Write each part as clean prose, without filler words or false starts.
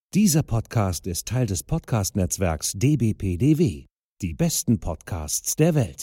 Dieser Podcast ist Teil des Podcast-Netzwerks dbpdw. Die besten Podcasts der Welt.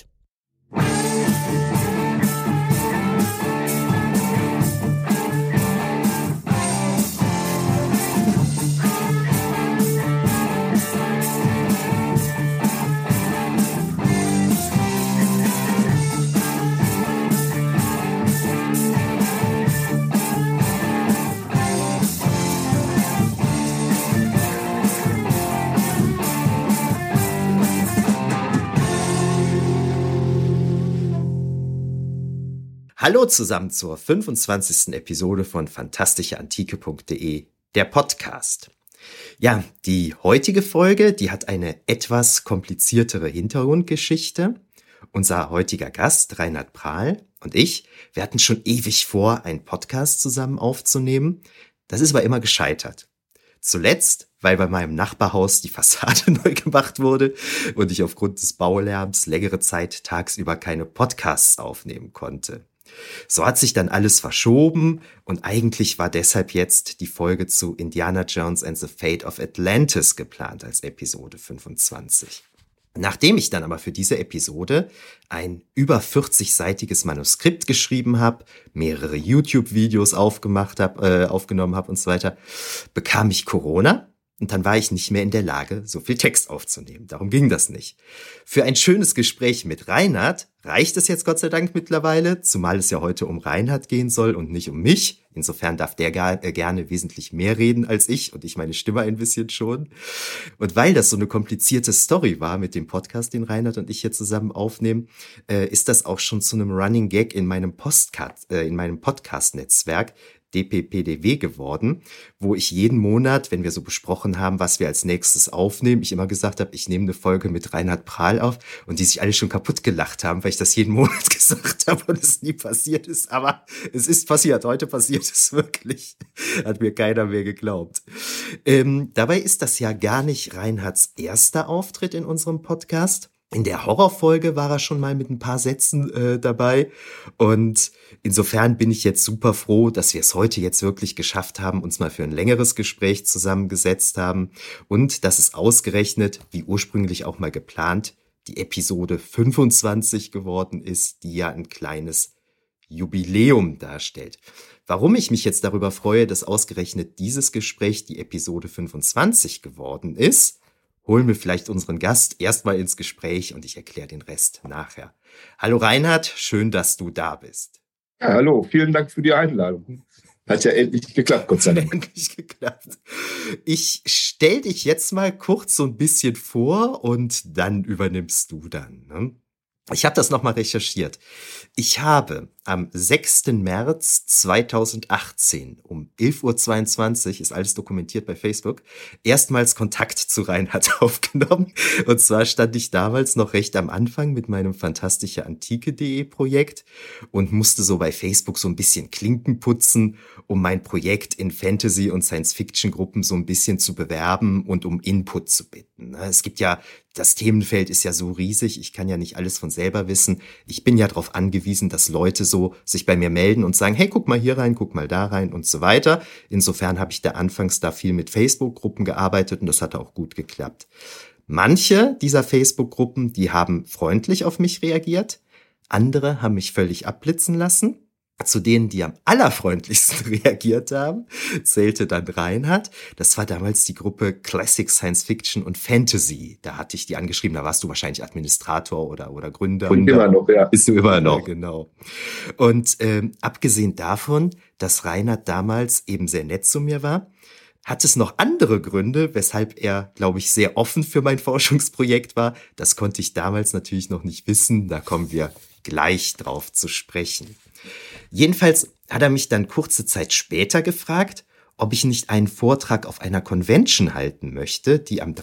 Hallo zusammen zur 25. Episode von fantastischeantike.de, der Podcast. Ja, die heutige Folge, die hat eine etwas kompliziertere Hintergrundgeschichte. Unser heutiger Gast, Reinhard Prahl, und ich, wir hatten schon ewig vor, einen Podcast zusammen aufzunehmen. Das ist aber immer gescheitert. Zuletzt, weil bei meinem Nachbarhaus die Fassade neu gemacht wurde und ich aufgrund des Baulärms längere Zeit tagsüber keine Podcasts aufnehmen konnte. So hat sich dann alles verschoben und eigentlich war deshalb jetzt die Folge zu Indiana Jones and the Fate of Atlantis geplant als Episode 25. Nachdem ich dann aber für diese Episode ein über 40-seitiges Manuskript geschrieben habe, mehrere YouTube-Videos aufgenommen habe und so weiter, bekam ich Corona. Und dann war ich nicht mehr in der Lage, so viel Text aufzunehmen. Darum ging das nicht. Für ein schönes Gespräch mit Reinhard reicht es jetzt Gott sei Dank mittlerweile, zumal es ja heute um Reinhard gehen soll und nicht um mich. Insofern darf der gerne wesentlich mehr reden als ich und ich meine Stimme ein bisschen schon. Und weil das so eine komplizierte Story war mit dem Podcast, den Reinhard und ich hier zusammen aufnehmen, ist das auch schon zu einem Running Gag in meinem Podcast-Netzwerk dbpdw geworden, wo ich jeden Monat, wenn wir so besprochen haben, was wir als nächstes aufnehmen, ich immer gesagt habe, ich nehme eine Folge mit Reinhard Prahl auf und die sich alle schon kaputt gelacht haben, weil ich das jeden Monat gesagt habe und es nie passiert ist. Aber es ist passiert. Heute passiert es wirklich. Hat mir keiner mehr geglaubt. Dabei ist das ja gar nicht Reinhards erster Auftritt in unserem Podcast. In der Horrorfolge war er schon mal mit ein paar Sätzen dabei und insofern bin ich jetzt super froh, dass wir es heute jetzt wirklich geschafft haben, uns mal für ein längeres Gespräch zusammengesetzt haben und dass es ausgerechnet, wie ursprünglich auch mal geplant, die Episode 25 geworden ist, die ja ein kleines Jubiläum darstellt. Warum ich mich jetzt darüber freue, dass ausgerechnet dieses Gespräch die Episode 25 geworden ist, holen wir vielleicht unseren Gast erstmal ins Gespräch und ich erkläre den Rest nachher. Hallo Reinhard, schön, dass du da bist. Ja, hallo, vielen Dank für die Einladung. Hat ja endlich geklappt, Gott sei Dank. Endlich geklappt. Ich stell dich jetzt mal kurz so ein bisschen vor und dann übernimmst du dann, ne? Ich habe das nochmal recherchiert. Ich habe am 6. März 2018 um 11:22 Uhr, ist alles dokumentiert bei Facebook, erstmals Kontakt zu Reinhard aufgenommen. Und zwar stand ich damals noch recht am Anfang mit meinem fantastischeantike.de Projekt und musste so bei Facebook so ein bisschen Klinken putzen, um mein Projekt in Fantasy- und Science-Fiction-Gruppen so ein bisschen zu bewerben und um Input zu bitten. Es gibt ja, das Themenfeld ist ja so riesig, ich kann ja nicht alles von selber wissen. Ich bin ja darauf angewiesen, dass Leute so sich bei mir melden und sagen, hey, guck mal hier rein, guck mal da rein und so weiter. Insofern habe ich da anfangs viel mit Facebook-Gruppen gearbeitet und das hat auch gut geklappt. Manche dieser Facebook-Gruppen, die haben freundlich auf mich reagiert. Andere haben mich völlig abblitzen lassen. Zu denen, die am allerfreundlichsten reagiert haben, zählte dann Reinhard. Das war damals die Gruppe Classic Science Fiction und Fantasy. Da hatte ich die angeschrieben, da warst du wahrscheinlich Administrator oder Gründer. Und immer noch, ja. Bist du immer noch. Ja, genau. Und abgesehen davon, dass Reinhard damals eben sehr nett zu mir war, hat es noch andere Gründe, weshalb er, glaube ich, sehr offen für mein Forschungsprojekt war. Das konnte ich damals natürlich noch nicht wissen. Da kommen wir gleich drauf zu sprechen. Jedenfalls hat er mich dann kurze Zeit später gefragt, ob ich nicht einen Vortrag auf einer Convention halten möchte, die am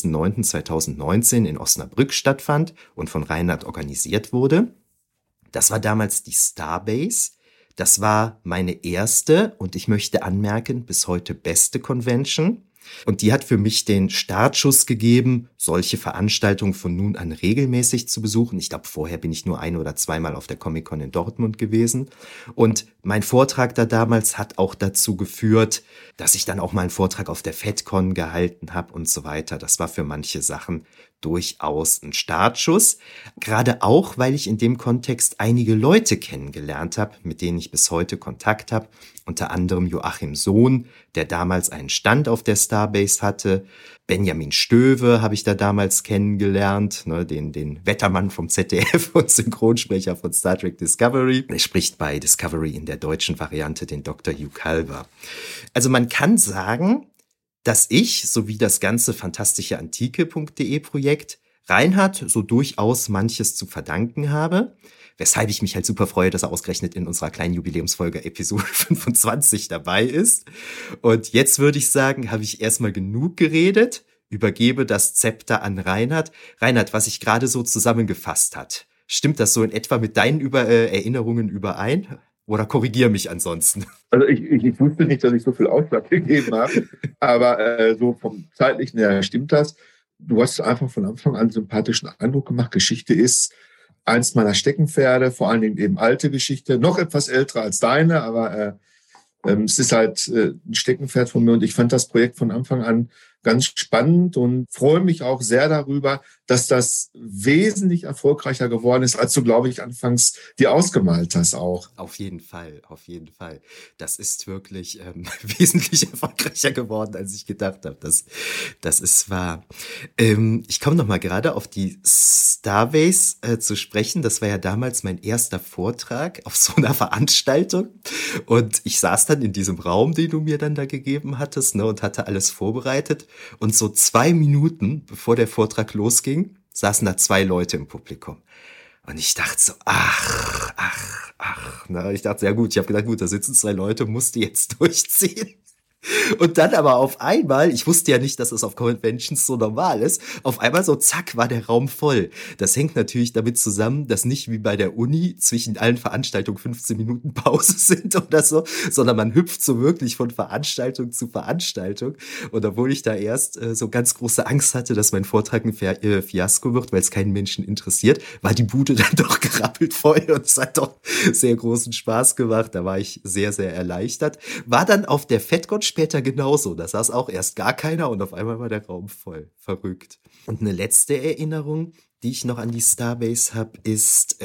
30.09.2019 in Osnabrück stattfand und von Reinhard organisiert wurde. Das war damals die Starbase. Das war meine erste und ich möchte anmerken, bis heute beste Convention. Und die hat für mich den Startschuss gegeben, solche Veranstaltungen von nun an regelmäßig zu besuchen. Ich glaube, vorher bin ich nur 1- oder zweimal auf der Comic-Con in Dortmund gewesen. Und mein Vortrag da damals hat auch dazu geführt, dass ich dann auch mal einen Vortrag auf der FedCon gehalten habe und so weiter. Das war für manche Sachen durchaus ein Startschuss. Gerade auch, weil ich in dem Kontext einige Leute kennengelernt habe, mit denen ich bis heute Kontakt habe. Unter anderem Joachim Sohn, der damals einen Stand auf der Starbase hatte. Benjamin Stöwe habe ich da damals kennengelernt, ne, den Wettermann vom ZDF und Synchronsprecher von Star Trek Discovery. Er spricht bei Discovery in der deutschen Variante den Dr. Hugh Culber. Also man kann sagen, dass ich, sowie das ganze fantastische Antike.de Projekt, Reinhard so durchaus manches zu verdanken habe, weshalb ich mich halt super freue, dass er ausgerechnet in unserer kleinen Jubiläumsfolge Episode 25 dabei ist. Und jetzt würde ich sagen, habe ich erstmal genug geredet, übergebe das Zepter an Reinhard. Reinhard, was ich gerade so zusammengefasst hat, stimmt das so in etwa mit deinen Erinnerungen überein? Oder korrigiere mich ansonsten. Also ich wusste nicht, dass ich so viel Ausschlag gegeben habe, aber so vom Zeitlichen her stimmt das. Du hast einfach von Anfang an einen sympathischen Eindruck gemacht. Geschichte ist eins meiner Steckenpferde, vor allen Dingen eben alte Geschichte, noch etwas älter als deine, aber es ist halt ein Steckenpferd von mir und ich fand das Projekt von Anfang an ganz spannend und freue mich auch sehr darüber, dass das wesentlich erfolgreicher geworden ist, als du, glaube ich, anfangs dir ausgemalt hast auch. Auf jeden Fall, auf jeden Fall. Das ist wirklich wesentlich erfolgreicher geworden, als ich gedacht habe. Das ist wahr. Ich komme noch mal gerade auf die Starbase zu sprechen. Das war ja damals mein erster Vortrag auf so einer Veranstaltung. Und ich saß dann in diesem Raum, den du mir dann da gegeben hattest, ne, und hatte alles vorbereitet. Und so 2 Minuten, bevor der Vortrag losging, saßen da 2 Leute im Publikum. Und ich dachte so, ach. Na, ich dachte, ja gut, ich habe gedacht, gut, da sitzen 2 Leute, musst du jetzt durchziehen. Und dann aber auf einmal, ich wusste ja nicht, dass es auf Conventions so normal ist, auf einmal so zack war der Raum voll. Das hängt natürlich damit zusammen, dass nicht wie bei der Uni zwischen allen Veranstaltungen 15 Minuten Pause sind oder so, sondern man hüpft so wirklich von Veranstaltung zu Veranstaltung. Und obwohl ich da erst so ganz große Angst hatte, dass mein Vortrag ein Fiasko wird, weil es keinen Menschen interessiert, war die Bude dann doch gerappelt voll und es hat doch sehr großen Spaß gemacht. Da war ich sehr, sehr erleichtert. War dann auf der FedCon später genauso. Da saß auch erst gar keiner und auf einmal war der Raum voll. Verrückt. Und eine letzte Erinnerung, die ich noch an die Starbase habe, ist,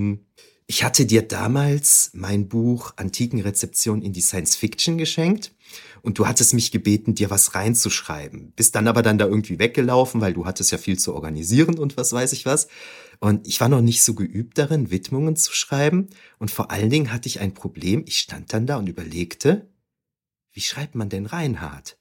ich hatte dir damals mein Buch Antikenrezeption in die Science Fiction geschenkt und du hattest mich gebeten, dir was reinzuschreiben. Bist dann aber da irgendwie weggelaufen, weil du hattest ja viel zu organisieren und was weiß ich was. Und ich war noch nicht so geübt darin, Widmungen zu schreiben. Und vor allen Dingen hatte ich ein Problem. Ich stand dann da und überlegte, wie schreibt man denn Reinhard?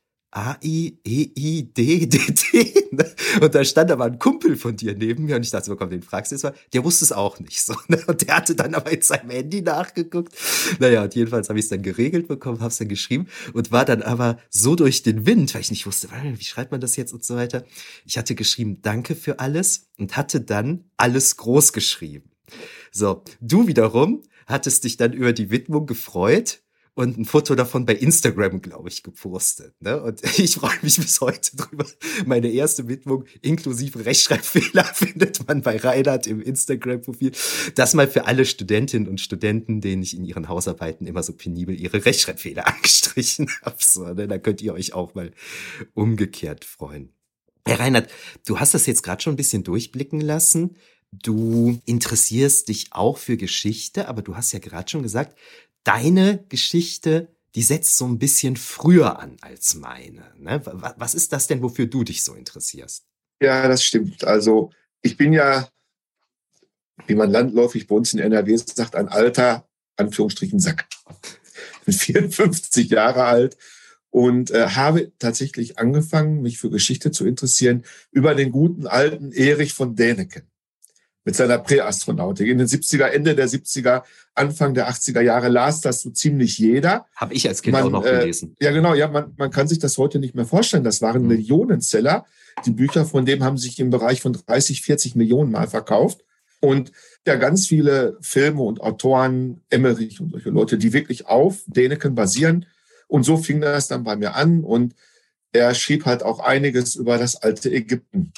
A-I-E-I-D-D-T. Und da stand aber ein Kumpel von dir neben mir und ich dachte, so, komm, den fragst du jetzt mal. Der wusste es auch nicht so. Und der hatte dann aber in seinem Handy nachgeguckt. Naja, und jedenfalls habe ich es dann geregelt bekommen, habe es dann geschrieben und war dann aber so durch den Wind, weil ich nicht wusste, wie schreibt man das jetzt und so weiter. Ich hatte geschrieben, danke für alles und hatte dann alles groß geschrieben. So, du wiederum hattest dich dann über die Widmung gefreut und ein Foto davon bei Instagram, glaube ich, gepostet. Ne? Und ich freue mich bis heute drüber. Meine erste Widmung inklusive Rechtschreibfehler findet man bei Reinhard im Instagram-Profil. Das mal für alle Studentinnen und Studenten, denen ich in ihren Hausarbeiten immer so penibel ihre Rechtschreibfehler angestrichen habe. So, ne? Da könnt ihr euch auch mal umgekehrt freuen. Herr Reinhard, du hast das jetzt gerade schon ein bisschen durchblicken lassen. Du interessierst dich auch für Geschichte, aber du hast ja gerade schon gesagt, deine Geschichte, die setzt so ein bisschen früher an als meine. Ne? Was ist das denn, wofür du dich so interessierst? Ja, das stimmt. Also ich bin ja, wie man landläufig bei uns in NRW sagt, ein alter, Anführungsstrichen, Sack. Ich bin 54 Jahre alt und habe tatsächlich angefangen, mich für Geschichte zu interessieren über den guten alten Erich von Däniken. Mit seiner Präastronautik. In den 70er, Ende der 70er, Anfang der 80er Jahre las das so ziemlich jeder. Habe ich als Kind auch noch gelesen. Ja, genau. Ja, man kann sich das heute nicht mehr vorstellen. Das waren Millionenseller. Die Bücher von dem haben sich im Bereich von 30, 40 Millionen Mal verkauft. Und ja, ganz viele Filme und Autoren, Emmerich und solche Leute, die wirklich auf Däniken basieren. Und so fing das dann bei mir an. Und er schrieb halt auch einiges über das alte Ägypten.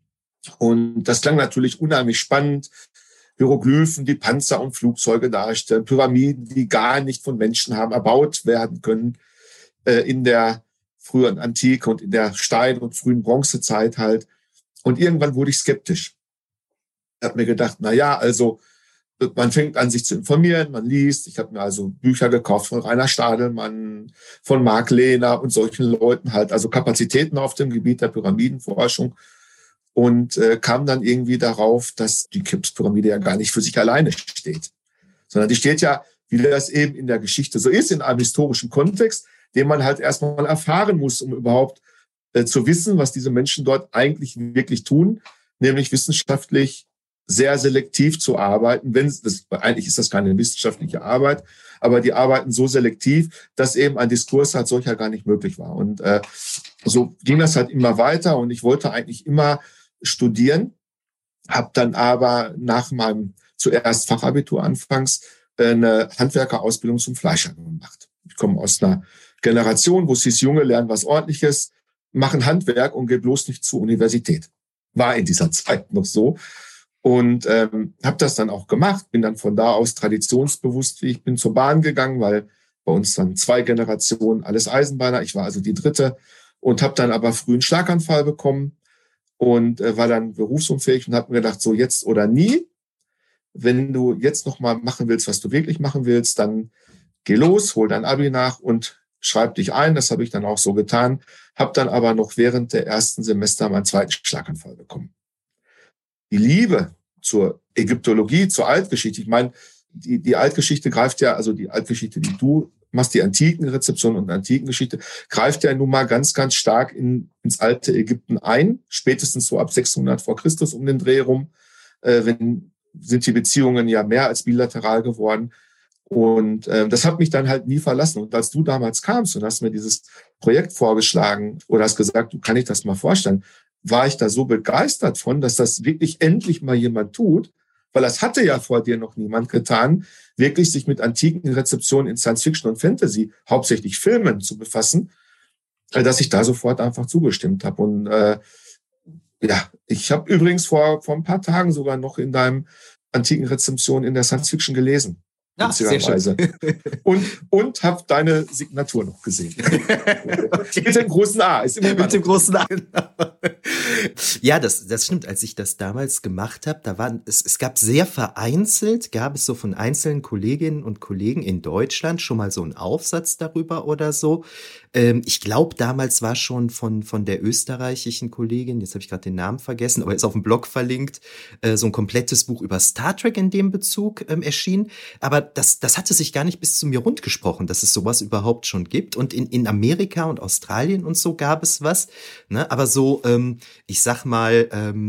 Und das klang natürlich unheimlich spannend. Hieroglyphen, die Panzer und Flugzeuge darstellen, Pyramiden, die gar nicht von Menschen haben erbaut werden können, in der frühen Antike und in der Stein- und frühen Bronzezeit halt. Und irgendwann wurde ich skeptisch. Ich habe mir gedacht, na ja, also man fängt an, sich zu informieren, man liest. Ich habe mir also Bücher gekauft von Rainer Stadelmann, von Marc Lehner und solchen Leuten halt, also Kapazitäten auf dem Gebiet der Pyramidenforschung. Und kam dann irgendwie darauf, dass die Cheops-Pyramide ja gar nicht für sich alleine steht, sondern die steht ja, wie das eben in der Geschichte so ist, in einem historischen Kontext, den man halt erstmal erfahren muss, um überhaupt zu wissen, was diese Menschen dort eigentlich wirklich tun, nämlich wissenschaftlich sehr selektiv zu arbeiten. Eigentlich ist das keine wissenschaftliche Arbeit, aber die arbeiten so selektiv, dass eben ein Diskurs als solcher gar nicht möglich war. Und so ging das halt immer weiter und ich wollte eigentlich immer studieren, habe dann aber nach meinem zuerst Fachabitur anfangs eine Handwerkerausbildung zum Fleischer gemacht. Ich komme aus einer Generation, wo es hieß, Junge, lernen was Ordentliches, machen Handwerk und geh bloß nicht zur Universität. War in dieser Zeit noch so. Und habe das dann auch gemacht, bin dann von da aus traditionsbewusst, wie ich bin, zur Bahn gegangen, weil bei uns dann 2 Generationen alles Eisenbahner, ich war also die 3. und habe dann aber früh einen Schlaganfall bekommen und war dann berufsunfähig und habe mir gedacht, so jetzt oder nie. Wenn du jetzt noch mal machen willst, was du wirklich machen willst, dann geh los, hol dein Abi nach und schreib dich ein. Das habe ich dann auch so getan, habe dann aber noch während der ersten Semester meinen 2. Schlaganfall bekommen. Die Liebe zur Ägyptologie, zur Altgeschichte, ich meine, die Altgeschichte greift ja, also die Altgeschichte, die du machst, die Antikenrezeption und Antikengeschichte, greift ja nun mal ganz, ganz stark ins alte Ägypten ein, spätestens so ab 600 vor Christus um den Dreh rum, sind die Beziehungen ja mehr als bilateral geworden. Und das hat mich dann halt nie verlassen. Und als du damals kamst und hast mir dieses Projekt vorgeschlagen oder hast gesagt, du kann ich das mal vorstellen, war ich da so begeistert von, dass das wirklich endlich mal jemand tut, weil das hatte ja vor dir noch niemand getan, wirklich sich mit antiken Rezeptionen in Science Fiction und Fantasy, hauptsächlich Filmen, zu befassen, dass ich da sofort einfach zugestimmt habe. Und ja, ich habe übrigens vor ein paar Tagen sogar noch in deinem antiken Rezension in der Science Fiction gelesen. Ja, sehr schön. Und habe deine Signatur noch gesehen. Okay. Mit dem großen A. Ist immer mit dem großen A, genau. Ja, das stimmt. Als ich das damals gemacht habe, es gab sehr vereinzelt, gab es so von einzelnen Kolleginnen und Kollegen in Deutschland schon mal so einen Aufsatz darüber oder so. Ich glaube, damals war schon von der österreichischen Kollegin, jetzt habe ich gerade den Namen vergessen, aber ist auf dem Blog verlinkt, so ein komplettes Buch über Star Trek in dem Bezug erschienen. Aber das hatte sich gar nicht bis zu mir rundgesprochen, dass es sowas überhaupt schon gibt. Und in Amerika und Australien und so gab es was. Ne? Aber so, ich sag mal,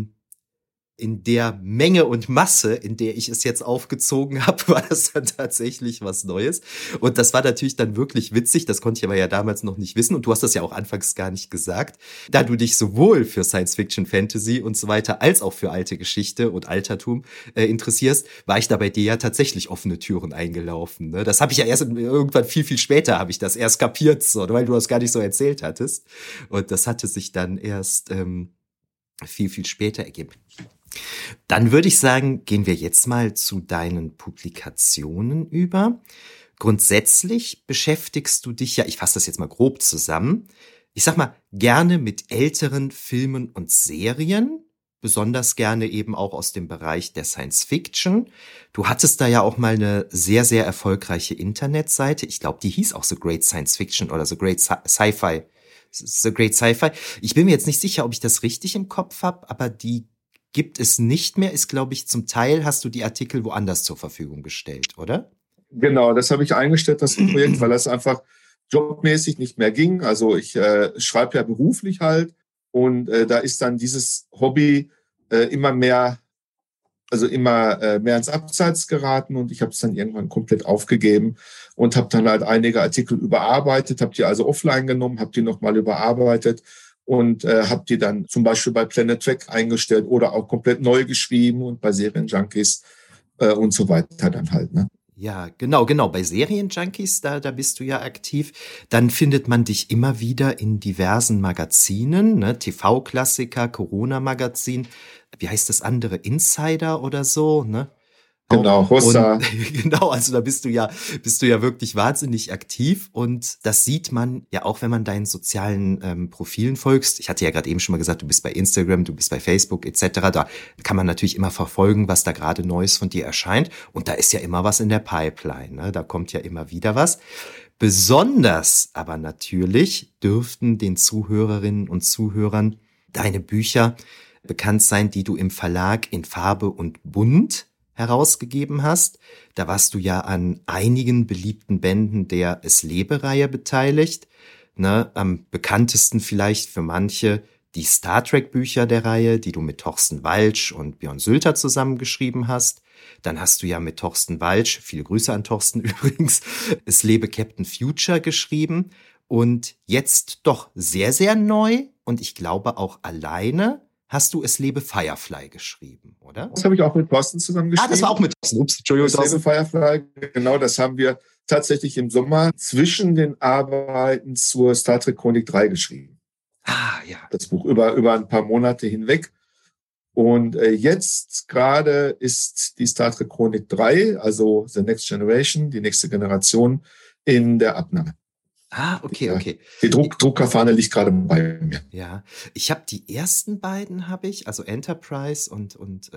in der Menge und Masse, in der ich es jetzt aufgezogen habe, war das dann tatsächlich was Neues. Und das war natürlich dann wirklich witzig. Das konnte ich aber ja damals noch nicht wissen. Und du hast das ja auch anfangs gar nicht gesagt. Da du dich sowohl für Science Fiction, Fantasy und so weiter als auch für alte Geschichte und Altertum interessierst, war ich da bei dir ja tatsächlich offene Türen eingelaufen. Ne? Das habe ich ja erst irgendwann viel, viel später habe ich das erst kapiert, so, weil du das gar nicht so erzählt hattest. Und das hatte sich dann erst viel, viel später ergeben. Dann würde ich sagen, gehen wir jetzt mal zu deinen Publikationen über. Grundsätzlich beschäftigst du dich ja, ich fasse das jetzt mal grob zusammen, ich sag mal, gerne mit älteren Filmen und Serien, besonders gerne eben auch aus dem Bereich der Science Fiction. Du hattest da ja auch mal eine sehr, sehr erfolgreiche Internetseite. Ich glaube, die hieß auch The Great Science Fiction oder The Great Sci-Fi. The Great Sci-Fi. Ich bin mir jetzt nicht sicher, ob ich das richtig im Kopf habe, aber die gibt es nicht mehr, ist, glaube ich, zum Teil hast du die Artikel woanders zur Verfügung gestellt, oder? Genau, das habe ich eingestellt, das Projekt, weil das einfach jobmäßig nicht mehr ging. Also ich schreibe ja beruflich halt und da ist dann dieses Hobby immer mehr ins Abseits geraten und ich habe es dann irgendwann komplett aufgegeben und habe dann halt einige Artikel überarbeitet, habe die also offline genommen, habe die nochmal überarbeitet und habe die dann zum Beispiel bei Planet Trek eingestellt oder auch komplett neu geschrieben und bei Serienjunkies und so weiter dann halt. Ne? Ja, genau. Bei Serienjunkies, da bist du ja aktiv. Dann findet man dich immer wieder in diversen Magazinen, ne? TV-Klassiker, Corona-Magazin. Wie heißt das andere? Insider oder so, ne? Auch. Genau, Und Hossa. genau, also da bist du ja wirklich wahnsinnig aktiv. Und das sieht man ja auch, wenn man deinen sozialen Profilen folgst. Ich hatte ja gerade eben schon mal gesagt, du bist bei Instagram, du bist bei Facebook etc. Da kann man natürlich immer verfolgen, was da gerade Neues von dir erscheint. Und da ist ja immer was in der Pipeline, ne? Da kommt ja immer wieder was. Besonders aber natürlich dürften den Zuhörerinnen und Zuhörern deine Bücher bekannt sein, die du im Verlag in Farbe und Bunt herausgegeben hast. Da warst du ja an einigen beliebten Bänden der Es lebe-Reihe beteiligt. Ne, am bekanntesten vielleicht für manche die Star Trek-Bücher der Reihe, die du mit Thorsten Waltsch und Björn Sülter zusammengeschrieben hast. Dann hast du ja mit Thorsten Waltsch, viele Grüße an Thorsten übrigens, Es lebe Captain Future geschrieben. Und jetzt doch sehr, sehr neu und ich glaube auch alleine hast du Es lebe Firefly geschrieben, oder? Das habe ich auch mit Thorsten zusammen geschrieben. Das war auch mit Thorsten. Ups, Entschuldigung. Es lebe Firefly, genau, das haben wir tatsächlich im Sommer zwischen den Arbeiten zur Star Trek Chronik 3 geschrieben. Ja. Das Buch über ein paar Monate hinweg. Und jetzt gerade ist die Star Trek Chronik 3, also The Next Generation, die nächste Generation, in der Abnahme. Okay. Die Druckerfahne liegt gerade bei mir. Ja, ich habe die ersten beiden also Enterprise und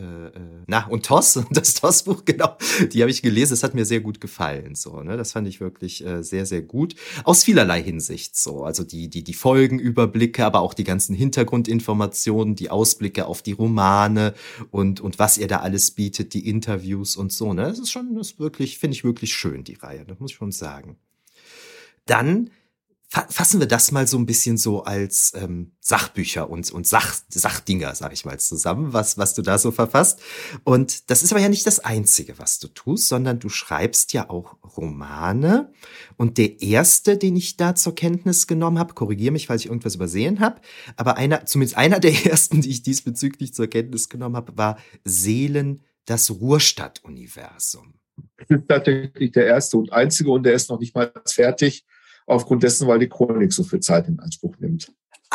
TOS, das TOS-Buch, genau, die habe ich gelesen, das hat mir sehr gut gefallen, so, ne, das fand ich wirklich sehr, sehr gut, aus vielerlei Hinsicht, so, also die Folgenüberblicke, aber auch die ganzen Hintergrundinformationen, die Ausblicke auf die Romane und was ihr da alles bietet, die Interviews und so, ne, das finde ich wirklich schön, die Reihe, das muss ich schon sagen. Dann fassen wir das mal so ein bisschen so als Sachbücher und Sachdinger, sag ich mal, zusammen, was du da so verfasst. Und das ist aber ja nicht das Einzige, was du tust, sondern du schreibst ja auch Romane. Und der erste, den ich da zur Kenntnis genommen habe, korrigiere mich, falls ich irgendwas übersehen habe, aber zumindest einer der ersten, die ich diesbezüglich zur Kenntnis genommen habe, war Seelen, das Ruhrstadt-Universum. Das ist tatsächlich der erste und einzige und der ist noch nicht mal fertig, aufgrund dessen, weil die Chronik so viel Zeit in Anspruch nimmt.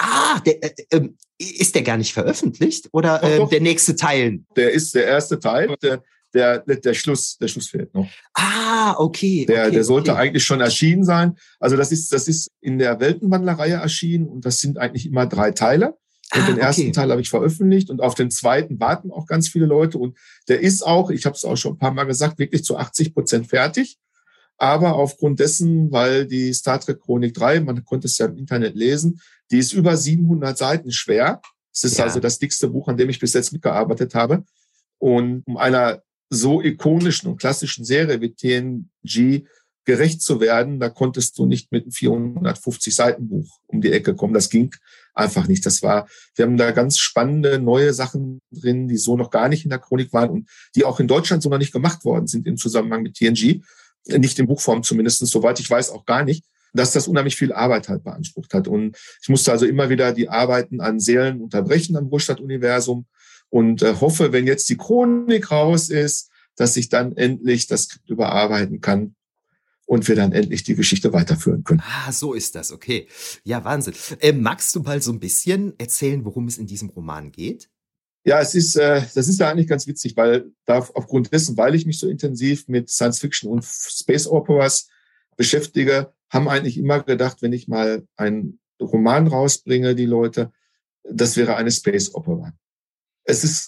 Ist der gar nicht veröffentlicht? Oder Doch. Der nächste Teil? Der ist der erste Teil, der Schluss fehlt noch. Okay. Der sollte eigentlich schon erschienen sein. Also das ist in der Weltenwandler-Reihe erschienen und das sind eigentlich immer 3 Teile. Und den ersten Teil habe ich veröffentlicht und auf den zweiten warten auch ganz viele Leute. Und der ist auch, ich habe es auch schon ein paar Mal gesagt, wirklich zu 80% fertig. Aber aufgrund dessen, weil die Star Trek Chronik 3, man konnte es ja im Internet lesen, die ist über 700 Seiten schwer. Es ist also das dickste Buch, an dem ich bis jetzt mitgearbeitet habe. Und um einer so ikonischen und klassischen Serie wie TNG gerecht zu werden, da konntest du nicht mit einem 450 Seiten Buch um die Ecke kommen. Das ging einfach nicht. Wir haben da ganz spannende neue Sachen drin, die so noch gar nicht in der Chronik waren und die auch in Deutschland so noch nicht gemacht worden sind im Zusammenhang mit TNG. Nicht in Buchform zumindest, soweit ich weiß, auch gar nicht, dass das unheimlich viel Arbeit halt beansprucht hat. Und ich musste also immer wieder die Arbeiten an Seelen unterbrechen am Ruhrstadt-Universum und hoffe, wenn jetzt die Chronik raus ist, dass ich dann endlich das Skript überarbeiten kann und wir dann endlich die Geschichte weiterführen können. So ist das, okay. Ja, Wahnsinn. Magst du mal so ein bisschen erzählen, worum es in diesem Roman geht? Ja, das ist ja eigentlich ganz witzig, weil aufgrund dessen, weil ich mich so intensiv mit Science Fiction und Space Operas beschäftige, haben eigentlich immer gedacht, wenn ich mal einen Roman rausbringe, die Leute, das wäre eine Space Opera. Ist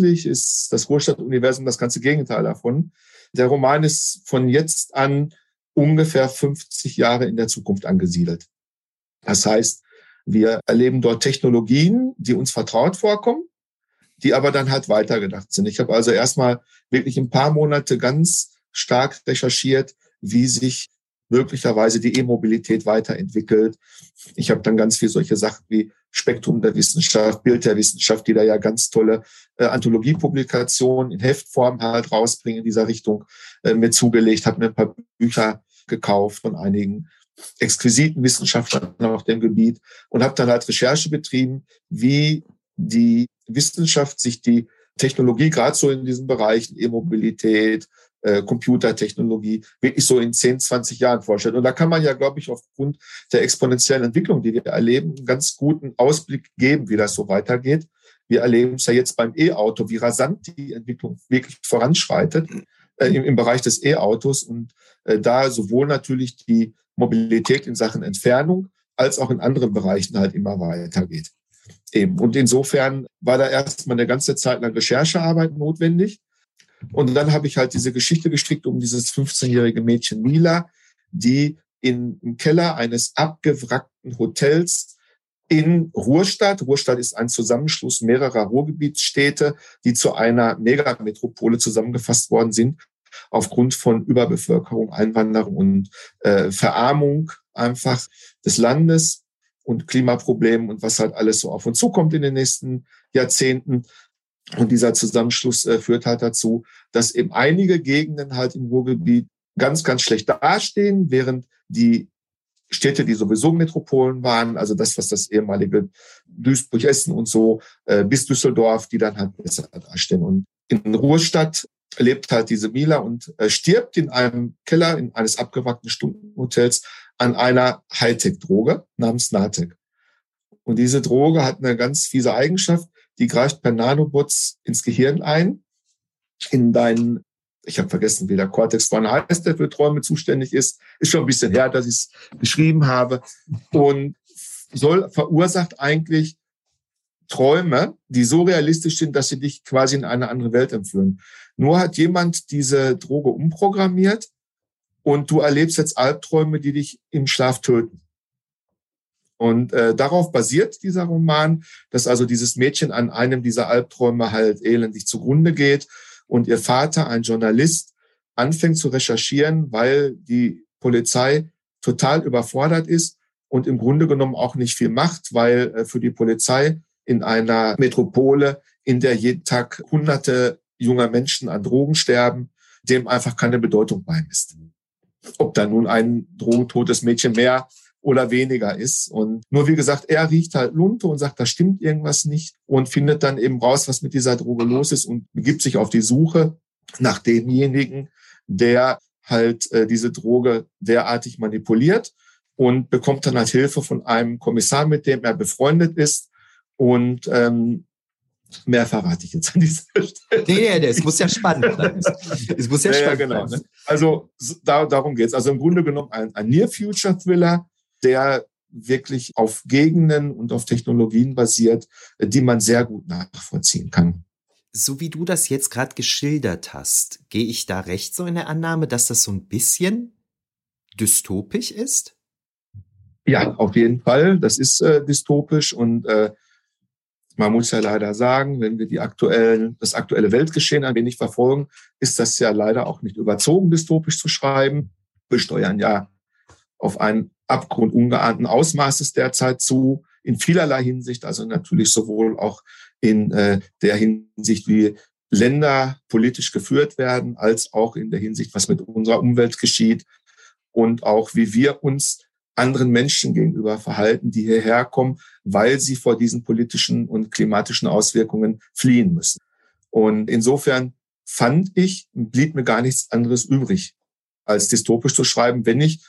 das Ruhrstadt-Universum das ganze Gegenteil davon. Der Roman ist von jetzt an ungefähr 50 Jahre in der Zukunft angesiedelt. Das heißt, wir erleben dort Technologien, die uns vertraut vorkommen, die aber dann halt weitergedacht sind. Ich habe also erstmal wirklich ein paar Monate ganz stark recherchiert, wie sich möglicherweise die E-Mobilität weiterentwickelt. Ich habe dann ganz viel solche Sachen wie Spektrum der Wissenschaft, Bild der Wissenschaft, die da ja ganz tolle Anthologiepublikationen in Heftform halt rausbringen in dieser Richtung, mir zugelegt, habe mir ein paar Bücher gekauft von einigen exquisiten Wissenschaftlern auf dem Gebiet und habe dann halt Recherche betrieben, wie die Wissenschaft sich die Technologie gerade so in diesen Bereichen E-Mobilität, Computertechnologie wirklich so in 10, 20 Jahren vorstellt. Und da kann man ja, glaube ich, aufgrund der exponentiellen Entwicklung, die wir erleben, einen ganz guten Ausblick geben, wie das so weitergeht. Wir erleben es ja jetzt beim E-Auto, wie rasant die Entwicklung wirklich voranschreitet im Bereich des E-Autos und da sowohl natürlich die Mobilität in Sachen Entfernung als auch in anderen Bereichen halt immer weitergeht. Eben. Und insofern war da erstmal eine ganze Zeit lang Recherchearbeit notwendig. Und dann habe ich halt diese Geschichte gestrickt um dieses 15-jährige Mädchen Mila, die im Keller eines abgewrackten Hotels in Ruhrstadt. Ruhrstadt ist ein Zusammenschluss mehrerer Ruhrgebietsstädte, die zu einer Megametropole zusammengefasst worden sind, aufgrund von Überbevölkerung, Einwanderung und Verarmung einfach des Landes und Klimaproblemen und was halt alles so auf uns zukommt in den nächsten Jahrzehnten. Und dieser Zusammenschluss führt halt dazu, dass eben einige Gegenden halt im Ruhrgebiet ganz, ganz schlecht dastehen, während die Städte, die sowieso Metropolen waren, also das, was das ehemalige Duisburg, Essen und so, bis Düsseldorf, die dann halt besser dastehen. Und in Ruhrstadt lebt halt diese Mila und stirbt in einem Keller in eines abgewrackten Stundenhotels an einer Hightech-Droge namens Natec. Und diese Droge hat eine ganz fiese Eigenschaft, die greift per Nanobots ins Gehirn ein, in deinen, ich habe vergessen, wie der Cortex von heißt, der für Träume zuständig ist. Ist schon ein bisschen her, dass ich es beschrieben habe. Und verursacht eigentlich Träume, die so realistisch sind, dass sie dich quasi in eine andere Welt entführen. Nur hat jemand diese Droge umprogrammiert und du erlebst jetzt Albträume, die dich im Schlaf töten. Und darauf basiert dieser Roman, dass also dieses Mädchen an einem dieser Albträume halt elendig zugrunde geht und ihr Vater, ein Journalist, anfängt zu recherchieren, weil die Polizei total überfordert ist und im Grunde genommen auch nicht viel macht, weil für die Polizei in einer Metropole, in der jeden Tag Hunderte junger Menschen an Drogen sterben, dem einfach keine Bedeutung beimisst. Ob da nun ein drogentotes Mädchen mehr oder weniger ist. Und nur wie gesagt, er riecht halt Lunte und sagt, da stimmt irgendwas nicht und findet dann eben raus, was mit dieser Droge los ist und begibt sich auf die Suche nach demjenigen, der halt diese Droge derartig manipuliert und bekommt dann halt Hilfe von einem Kommissar, mit dem er befreundet ist. Und mehr verrate ich jetzt an dieser Stelle. Nee, es muss ja spannend bleiben. Es muss ja spannend genau. bleiben. Also darum geht's. Also im Grunde genommen ein Near-Future-Thriller, der wirklich auf Gegenden und auf Technologien basiert, die man sehr gut nachvollziehen kann. So wie du das jetzt gerade geschildert hast, gehe ich da recht so in der Annahme, dass das so ein bisschen dystopisch ist? Ja, auf jeden Fall. Das ist dystopisch und man muss ja leider sagen, wenn wir das aktuelle Weltgeschehen ein wenig verfolgen, ist das ja leider auch nicht überzogen, dystopisch zu schreiben. Wir steuern ja auf einen Abgrund ungeahnten Ausmaßes derzeit zu, in vielerlei Hinsicht, also natürlich sowohl auch in der Hinsicht, wie Länder politisch geführt werden, als auch in der Hinsicht, was mit unserer Umwelt geschieht und auch wie wir uns anderen Menschen gegenüber verhalten, die hierher kommen, weil sie vor diesen politischen und klimatischen Auswirkungen fliehen müssen. Und insofern blieb mir gar nichts anderes übrig, als dystopisch zu schreiben, wenn ich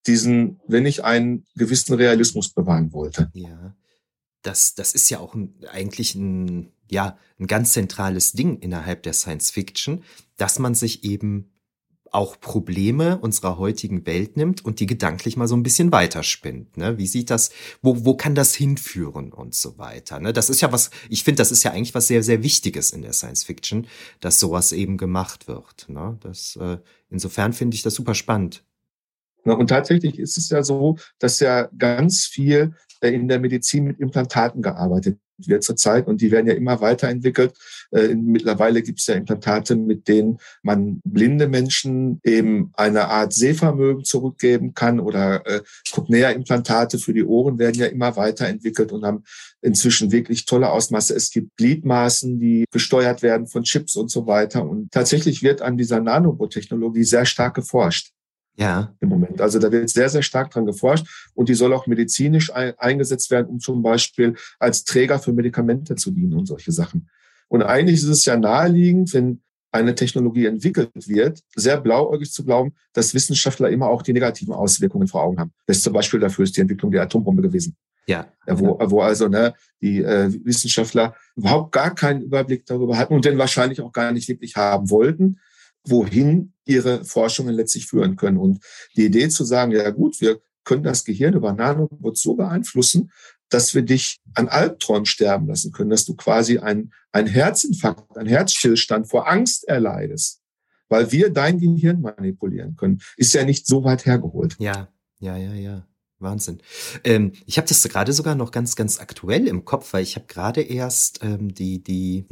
einen gewissen Realismus bewahren wollte. Ja, das ist ja auch eigentlich ein ganz zentrales Ding innerhalb der Science Fiction, dass man sich eben auch Probleme unserer heutigen Welt nimmt und die gedanklich mal so ein bisschen weiterspinnt. Ne? Wie sieht das, wo kann das hinführen und so weiter. Ne? Das ist ja ich finde, das ist ja eigentlich was sehr, sehr Wichtiges in der Science Fiction, dass sowas eben gemacht wird. Ne? Insofern finde ich das super spannend. Und tatsächlich ist es ja so, dass ja ganz viel in der Medizin mit Implantaten gearbeitet wird zurzeit und die werden ja immer weiterentwickert. Mittlerweile gibt es ja Implantate, mit denen man blinde Menschen eben eine Art Sehvermögen zurückgeben kann oder Cochlear-Implantate für die Ohren werden ja immer weiterentwickelt und haben inzwischen wirklich tolle Ausmaße. Es gibt Gliedmaßen, die gesteuert werden von Chips und so weiter und tatsächlich wird an dieser Nanobot-Technologie sehr stark geforscht. Ja. Im Moment. Also da wird sehr, sehr stark dran geforscht und die soll auch medizinisch eingesetzt werden, um zum Beispiel als Träger für Medikamente zu dienen und solche Sachen. Und eigentlich ist es ja naheliegend, wenn eine Technologie entwickelt wird, sehr blauäugig zu glauben, dass Wissenschaftler immer auch die negativen Auswirkungen vor Augen haben. Das beste Beispiel dafür ist die Entwicklung der Atombombe gewesen. Ja. Wo also die Wissenschaftler überhaupt gar keinen Überblick darüber hatten und den wahrscheinlich auch gar nicht wirklich haben wollten, wohin ihre Forschungen letztlich führen können. Und die Idee zu sagen, ja gut, wir können das Gehirn über Nanobots so beeinflussen, dass wir dich an Albträumen sterben lassen können, dass du quasi einen Herzinfarkt, einen Herzstillstand vor Angst erleidest, weil wir dein Gehirn manipulieren können, ist ja nicht so weit hergeholt. Ja. Wahnsinn. Ich habe das gerade sogar noch ganz, ganz aktuell im Kopf, weil ich habe gerade erst die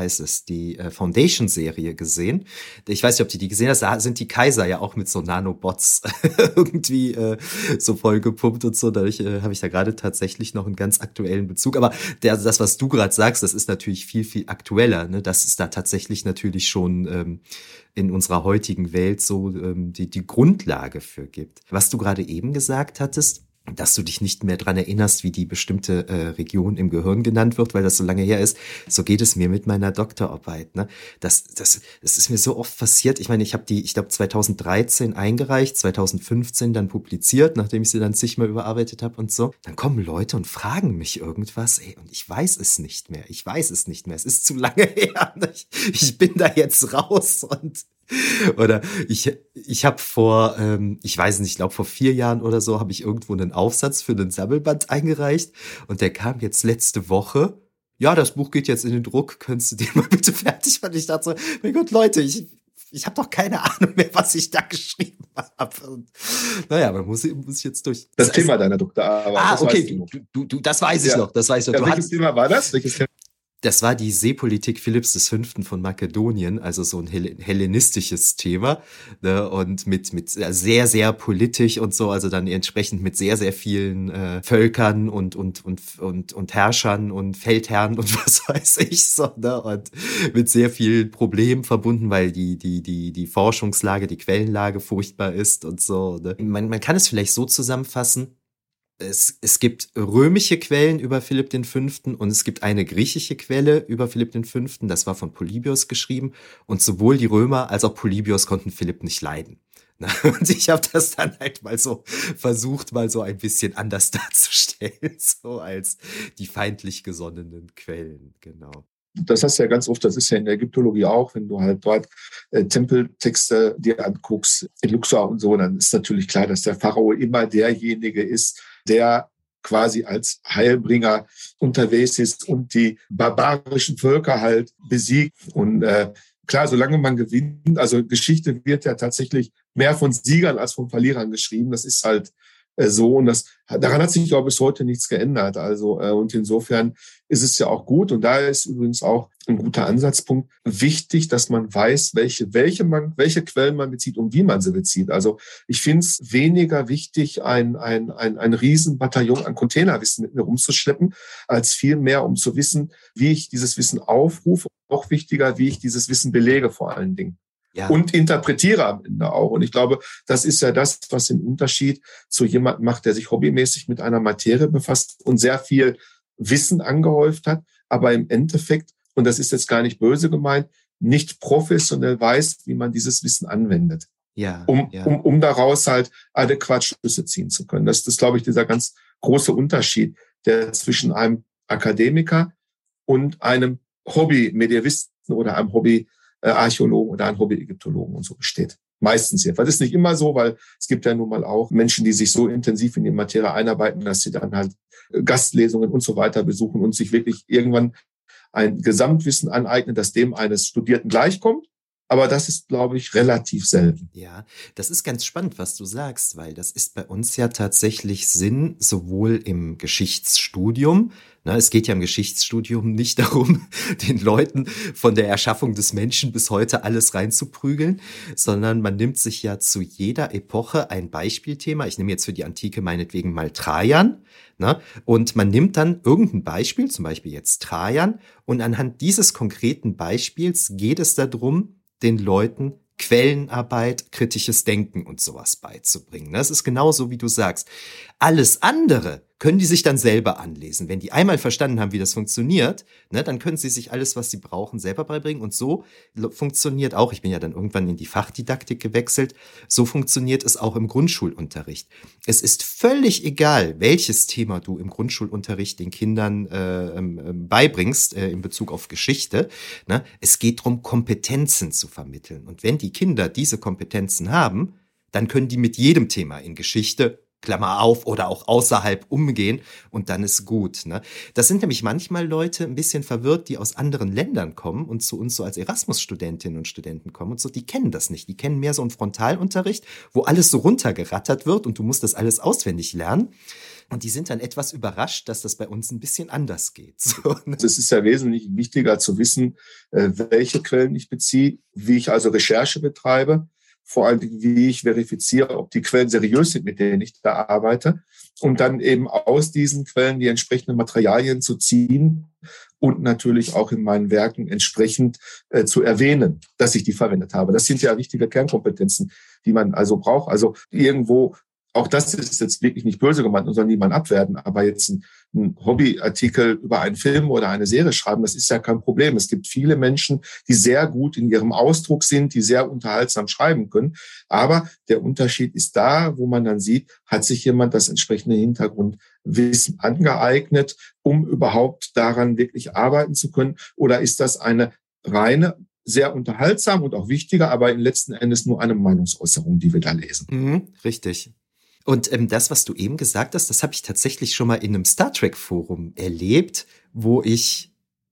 Foundation-Serie gesehen. Ich weiß nicht, ob du die gesehen hast, da sind die Kaiser ja auch mit so Nanobots irgendwie so vollgepumpt und so. Dadurch habe ich da gerade tatsächlich noch einen ganz aktuellen Bezug. Aber das, was du gerade sagst, das ist natürlich viel, viel aktueller, ne? Dass es da tatsächlich natürlich schon in unserer heutigen Welt so die Grundlage für gibt. Was du gerade eben gesagt hattest, dass du dich nicht mehr dran erinnerst, wie die bestimmte Region im Gehirn genannt wird, weil das so lange her ist. So geht es mir mit meiner Doktorarbeit. Ne? Das ist mir so oft passiert. Ich meine, ich habe ich glaube 2013 eingereicht, 2015 dann publiziert, nachdem ich sie dann zigmal überarbeitet habe und so. Dann kommen Leute und fragen mich irgendwas, und ich weiß es nicht mehr. Es ist zu lange her. Ich bin da jetzt raus oder ich habe vor, ich weiß nicht, ich glaube vor 4 Jahren oder so, habe ich irgendwo einen Aufsatz für einen Sammelband eingereicht und der kam jetzt letzte Woche. Ja, das Buch geht jetzt in den Druck, könntest du den mal bitte fertig machen? Ich dachte so, mein Gott, Leute, ich habe doch keine Ahnung mehr, was ich da geschrieben habe. Naja, aber muss ich jetzt durch. Das Thema deiner Doktorarbeit. Okay, das weiß ich noch. Das weiß ich noch. Ja, welches Thema war das? Das war die Seepolitik Philipps V. von Makedonien, also so ein hellenistisches Thema, ne, und mit sehr, sehr politisch und so, also dann entsprechend mit sehr, sehr vielen Völkern und Herrschern und Feldherren und was weiß ich so, ne, und mit sehr vielen Problemen verbunden, weil die Forschungslage, die Quellenlage furchtbar ist und so, ne. Man kann es vielleicht so zusammenfassen: Es gibt römische Quellen über Philipp V. und es gibt eine griechische Quelle über Philipp V. Das war von Polybios geschrieben. Und sowohl die Römer als auch Polybios konnten Philipp nicht leiden. Und ich habe das dann halt mal so versucht, mal so ein bisschen anders darzustellen, so als die feindlich gesonnenen Quellen, genau. Das hast du ja ganz oft, das ist ja in der Ägyptologie auch, wenn du halt dort Tempeltexte dir anguckst, in Luxor und so, dann ist natürlich klar, dass der Pharao immer derjenige ist, der quasi als Heilbringer unterwegs ist und die barbarischen Völker halt besiegt. Und klar, solange man gewinnt, also Geschichte wird ja tatsächlich mehr von Siegern als von Verlierern geschrieben. Das ist halt so, und daran hat sich, glaube ich, bis heute nichts geändert. Also, und insofern ist es ja auch gut, und da ist übrigens auch ein guter Ansatzpunkt wichtig, dass man weiß, welche Quellen man bezieht und wie man sie bezieht. Also ich finde es weniger wichtig, ein Riesenbataillon an Containerwissen mit mir rumzuschleppen, als viel mehr, um zu wissen, wie ich dieses Wissen aufrufe, noch wichtiger, wie ich dieses Wissen belege vor allen Dingen. Ja. Und interpretiere am Ende auch. Und ich glaube, das ist ja das, was den Unterschied zu jemandem macht, der sich hobbymäßig mit einer Materie befasst und sehr viel Wissen angehäuft hat, aber im Endeffekt, und das ist jetzt gar nicht böse gemeint, nicht professionell weiß, wie man dieses Wissen anwendet. Ja, um daraus halt adäquat Schlüsse ziehen zu können. Das ist, glaube ich, dieser ganz große Unterschied, der zwischen einem Akademiker und einem Hobby-Medievisten oder einem Hobby-Archäologen oder einem Hobby-Ägyptologen und so besteht. Meistens jedenfalls. Das ist nicht immer so, weil es gibt ja nun mal auch Menschen, die sich so intensiv in die Materie einarbeiten, dass sie dann halt Gastlesungen und so weiter besuchen und sich wirklich irgendwann ein Gesamtwissen aneignen, das dem eines Studierten gleichkommt. Aber das ist, glaube ich, relativ selten. Ja, das ist ganz spannend, was du sagst, weil das ist bei uns ja tatsächlich Sinn, sowohl im Geschichtsstudium. Es geht ja im Geschichtsstudium nicht darum, den Leuten von der Erschaffung des Menschen bis heute alles reinzuprügeln, sondern man nimmt sich ja zu jeder Epoche ein Beispielthema. Ich nehme jetzt für die Antike meinetwegen mal Trajan. Und man nimmt dann irgendein Beispiel, zum Beispiel jetzt Trajan, und anhand dieses konkreten Beispiels geht es darum, den Leuten Quellenarbeit, kritisches Denken und sowas beizubringen. Das ist genauso, wie du sagst. Alles andere können die sich dann selber anlesen. Wenn die einmal verstanden haben, wie das funktioniert, ne, dann können sie sich alles, was sie brauchen, selber beibringen. Und so funktioniert auch, ich bin ja dann irgendwann in die Fachdidaktik gewechselt, so funktioniert es auch im Grundschulunterricht. Es ist völlig egal, welches Thema du im Grundschulunterricht den Kindern beibringst, in Bezug auf Geschichte. Ne? Es geht darum, Kompetenzen zu vermitteln. Und wenn die Kinder diese Kompetenzen haben, dann können die mit jedem Thema in Geschichte, Klammer auf, oder auch außerhalb umgehen und dann ist gut. Ne? Das sind nämlich manchmal Leute ein bisschen verwirrt, die aus anderen Ländern kommen und zu uns so als Erasmus-Studentinnen und Studenten kommen und so, die kennen das nicht. Die kennen mehr so einen Frontalunterricht, wo alles so runtergerattert wird und du musst das alles auswendig lernen. Und die sind dann etwas überrascht, dass das bei uns ein bisschen anders geht. So, ne? Es ist ja wesentlich wichtiger zu wissen, welche Quellen ich beziehe, wie ich also Recherche betreibe, vor allem wie ich verifiziere, ob die Quellen seriös sind, mit denen ich da arbeite, und dann eben aus diesen Quellen die entsprechenden Materialien zu ziehen und natürlich auch in meinen Werken entsprechend zu erwähnen, dass ich die verwendet habe. Das sind ja wichtige Kernkompetenzen, die man also braucht. Also irgendwo, auch das ist jetzt wirklich nicht böse gemeint und soll niemand abwerten, aber jetzt ein Hobbyartikel über einen Film oder eine Serie schreiben, das ist ja kein Problem. Es gibt viele Menschen, die sehr gut in ihrem Ausdruck sind, die sehr unterhaltsam schreiben können. Aber der Unterschied ist da, wo man dann sieht, hat sich jemand das entsprechende Hintergrundwissen angeeignet, um überhaupt daran wirklich arbeiten zu können? Oder ist das eine reine, sehr unterhaltsam und auch wichtige, aber in letzten Endes nur eine Meinungsäußerung, die wir da lesen? Richtig. Und das, was du eben gesagt hast, das habe ich tatsächlich schon mal in einem Star Trek Forum erlebt, wo ich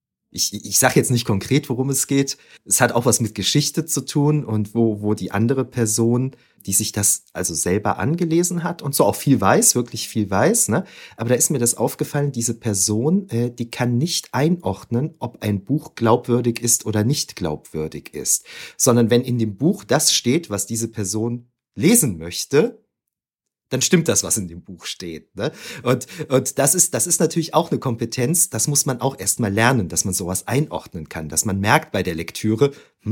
sage jetzt nicht konkret, worum es geht. Es hat auch was mit Geschichte zu tun und wo die andere Person, die sich das also selber angelesen hat und so auch viel weiß, wirklich viel weiß, ne? Aber da ist mir das aufgefallen, diese Person, die kann nicht einordnen, ob ein Buch glaubwürdig ist oder nicht glaubwürdig ist. Sondern wenn in dem Buch das steht, was diese Person lesen möchte, dann stimmt das, was in dem Buch steht. Ne? Und das ist natürlich auch eine Kompetenz, das muss man auch erst mal lernen, dass man sowas einordnen kann, dass man merkt bei der Lektüre,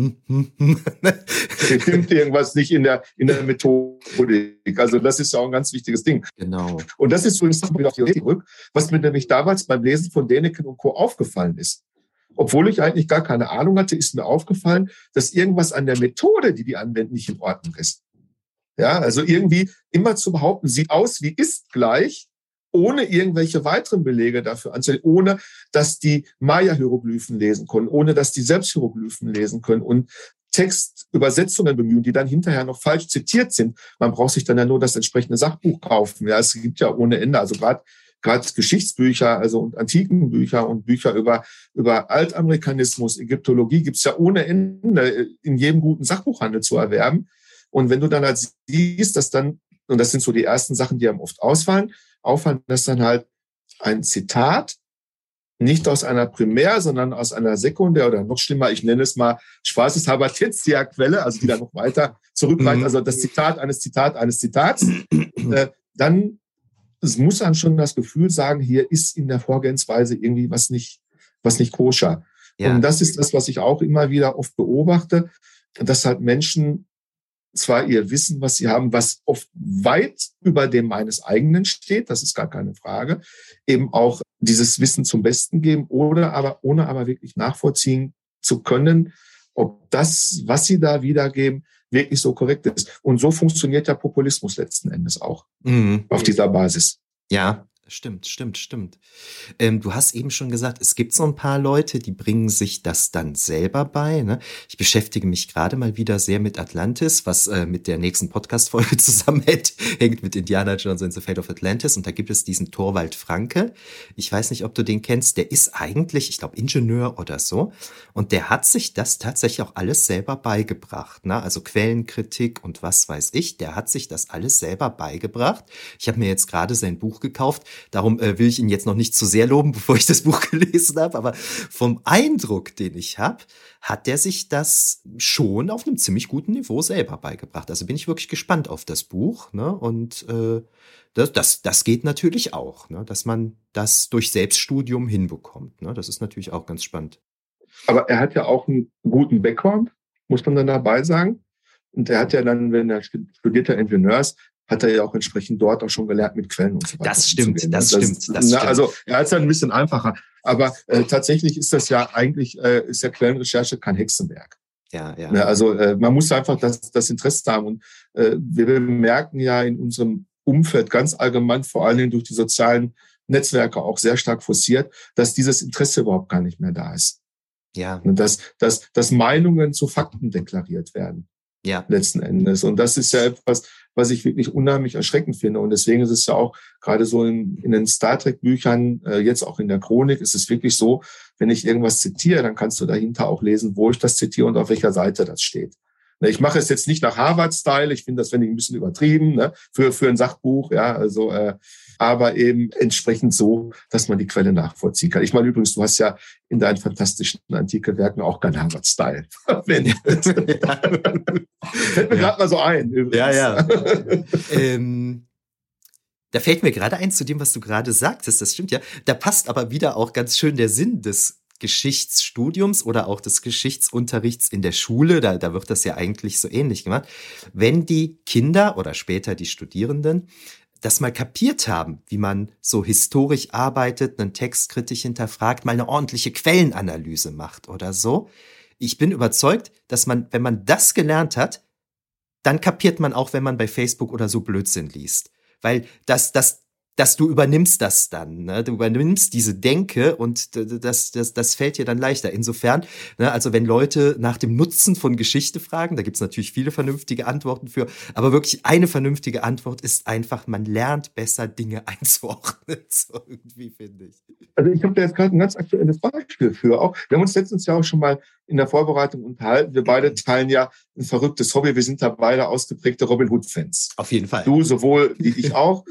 Stimmt irgendwas nicht in der Methodik. Also das ist ja auch ein ganz wichtiges Ding. Genau. Und das ist übrigens wieder auf die zurück, was mir nämlich damals beim Lesen von Däniken und Co. aufgefallen ist. Obwohl ich eigentlich gar keine Ahnung hatte, ist mir aufgefallen, dass irgendwas an der Methode, die anwenden, nicht in Ordnung ist. Ja, also irgendwie immer zu behaupten, sieht aus wie ist gleich, ohne irgendwelche weiteren Belege dafür anzulegen, ohne dass die Maya-Hieroglyphen lesen können, ohne dass die selbst Hieroglyphen lesen können und Textübersetzungen bemühen, die dann hinterher noch falsch zitiert sind. Man braucht sich dann ja nur das entsprechende Sachbuch kaufen. Ja, es gibt ja ohne Ende, also gerade Geschichtsbücher, also und Antikenbücher und Bücher über Altamerikanismus, Ägyptologie gibt's ja ohne Ende in jedem guten Sachbuchhandel zu erwerben. Und wenn du dann halt siehst, dass dann, und das sind so die ersten Sachen, die einem oft auffallen, dass dann halt ein Zitat nicht aus einer Primär, sondern aus einer Sekundär oder noch schlimmer, ich nenne es mal spaßeshalber Tertiärquelle, also die dann noch weiter zurückreicht, also das Zitat eines Zitats, dann muss einem schon das Gefühl sagen, hier ist in der Vorgehensweise irgendwie was nicht koscher. Ja. Und das ist das, was ich auch immer wieder oft beobachte, dass halt Menschen zwar ihr Wissen, was sie haben, was oft weit über dem meines eigenen steht, das ist gar keine Frage, eben auch dieses Wissen zum Besten geben oder aber ohne aber wirklich nachvollziehen zu können, ob das, was sie da wiedergeben, wirklich so korrekt ist. Und so funktioniert der Populismus letzten Endes auch auf dieser Basis. Ja, stimmt. Du hast eben schon gesagt, es gibt so ein paar Leute, die bringen sich das dann selber bei. Ne? Ich beschäftige mich gerade mal wieder sehr mit Atlantis, was mit der nächsten Podcast-Folge zusammenhängt, mit Indiana Jones and the Fate of Atlantis. Und da gibt es diesen Thorvald Franke. Ich weiß nicht, ob du den kennst. Der ist eigentlich, ich glaube, Ingenieur oder so. Und der hat sich das tatsächlich auch alles selber beigebracht. Ne? Also Quellenkritik und was weiß ich. Der hat sich das alles selber beigebracht. Ich habe mir jetzt gerade sein Buch gekauft. Darum will ich ihn jetzt noch nicht zu sehr loben, bevor ich das Buch gelesen habe. Aber vom Eindruck, den ich habe, hat der sich das schon auf einem ziemlich guten Niveau selber beigebracht. Also bin ich wirklich gespannt auf das Buch. Ne? Und das geht natürlich auch, ne? Dass man das durch Selbststudium hinbekommt. Ne? Das ist natürlich auch ganz spannend. Aber er hat ja auch einen guten Background, muss man dann dabei sagen. Und er hat ja dann, wenn er studierter Ingenieurs, hat er ja auch entsprechend dort auch schon gelernt, mit Quellen und so weiter umzugehen. Das stimmt. Also er hat es dann ein bisschen einfacher. Aber tatsächlich ist das ja eigentlich, ist ja Quellenrecherche kein Hexenwerk. Ja. Also man muss einfach das Interesse haben. Und wir merken ja in unserem Umfeld ganz allgemein, vor allen Dingen durch die sozialen Netzwerke auch sehr stark forciert, dass dieses Interesse überhaupt gar nicht mehr da ist. Ja. Und dass Meinungen zu Fakten deklariert werden. Ja. Letzten Endes. Und das ist ja etwas, was ich wirklich unheimlich erschreckend finde. Und deswegen ist es ja auch gerade so in den Star Trek Büchern, jetzt auch in der Chronik, ist es wirklich so, wenn ich irgendwas zitiere, dann kannst du dahinter auch lesen, wo ich das zitiere und auf welcher Seite das steht. Ich mache es jetzt nicht nach Harvard-Style. Ich finde das, wenn ich ein bisschen übertrieben, ne, für ein Sachbuch, ja, also, aber eben entsprechend so, dass man die Quelle nachvollziehen kann. Ich meine übrigens, du hast ja in deinen fantastischen antike Werken auch kein Harvard-Style verwendet. Fällt mir gerade mal so ein. Übrigens. Ja. Da fällt mir gerade ein zu dem, was du gerade sagtest. Das stimmt ja. Da passt aber wieder auch ganz schön der Sinn des Geschichtsstudiums oder auch des Geschichtsunterrichts in der Schule, da wird das ja eigentlich so ähnlich gemacht, wenn die Kinder oder später die Studierenden das mal kapiert haben, wie man so historisch arbeitet, einen Text kritisch hinterfragt, mal eine ordentliche Quellenanalyse macht oder so. Ich bin überzeugt, dass man, wenn man das gelernt hat, dann kapiert man auch, wenn man bei Facebook oder so Blödsinn liest. Weil dass du übernimmst das dann, ne? Du übernimmst diese Denke und das fällt dir dann leichter. Insofern, ne, also wenn Leute nach dem Nutzen von Geschichte fragen, da gibt's natürlich viele vernünftige Antworten für, aber wirklich eine vernünftige Antwort ist einfach, man lernt besser Dinge einzuordnen, so irgendwie, finde ich. Also ich habe da jetzt gerade ein ganz aktuelles Beispiel für auch. Wir haben uns letztens ja auch schon mal in der Vorbereitung unterhalten. Wir beide teilen ja ein verrücktes Hobby. Wir sind da beide ausgeprägte Robin Hood-Fans. Auf jeden Fall. Du sowohl wie ich auch.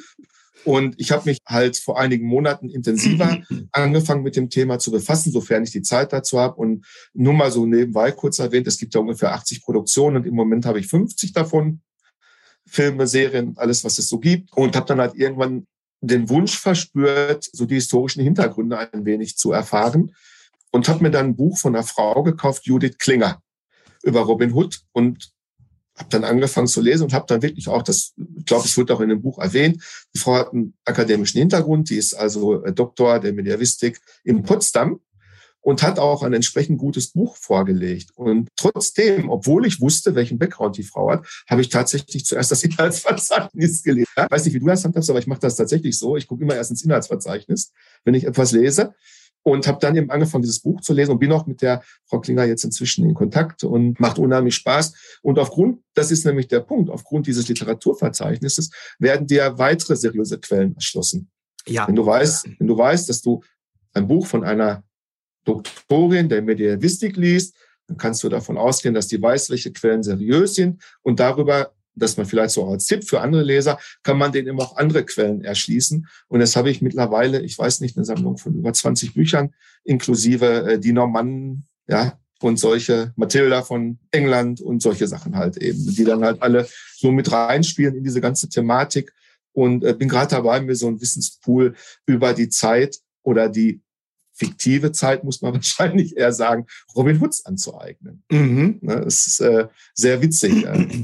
Und ich habe mich halt vor einigen Monaten intensiver angefangen mit dem Thema zu befassen, sofern ich die Zeit dazu habe. Und nur mal so nebenbei kurz erwähnt, es gibt ja ungefähr 80 Produktionen und im Moment habe ich 50 davon. Filme, Serien, alles, was es so gibt. Und habe dann halt irgendwann den Wunsch verspürt, so die historischen Hintergründe ein wenig zu erfahren. Und habe mir dann ein Buch von einer Frau gekauft, Judith Klinger, über Robin Hood. Und habe dann angefangen zu lesen und habe dann wirklich auch, ich glaube, es wird auch in dem Buch erwähnt, die Frau hat einen akademischen Hintergrund, die ist also Doktor der Mediävistik in Potsdam und hat auch ein entsprechend gutes Buch vorgelegt. Und trotzdem, obwohl ich wusste, welchen Background die Frau hat, habe ich tatsächlich zuerst das Inhaltsverzeichnis gelesen. Ich weiß nicht, wie du das handhabst, aber ich mache das tatsächlich so. Ich gucke immer erst ins Inhaltsverzeichnis, wenn ich etwas lese. Und habe dann eben angefangen, dieses Buch zu lesen und bin auch mit der Frau Klinger jetzt inzwischen in Kontakt und macht unheimlich Spaß. Und das ist nämlich der Punkt, aufgrund dieses Literaturverzeichnisses werden dir weitere seriöse Quellen erschlossen. Ja. Wenn du weißt, dass du ein Buch von einer Doktorin der Mediävistik liest, dann kannst du davon ausgehen, dass die weiß, welche Quellen seriös sind und darüber, dass man vielleicht so als Tipp für andere Leser, kann man denen immer auch andere Quellen erschließen. Und das habe ich mittlerweile, ich weiß nicht, eine Sammlung von über 20 Büchern, inklusive die Normannen, ja, und solche Matilda von England und solche Sachen halt eben, die dann halt alle so mit reinspielen in diese ganze Thematik. Und bin gerade dabei, mir so ein Wissenspool über die Zeit oder die fiktive Zeit, muss man wahrscheinlich eher sagen, Robin Hoods anzueignen. Das ist sehr witzig.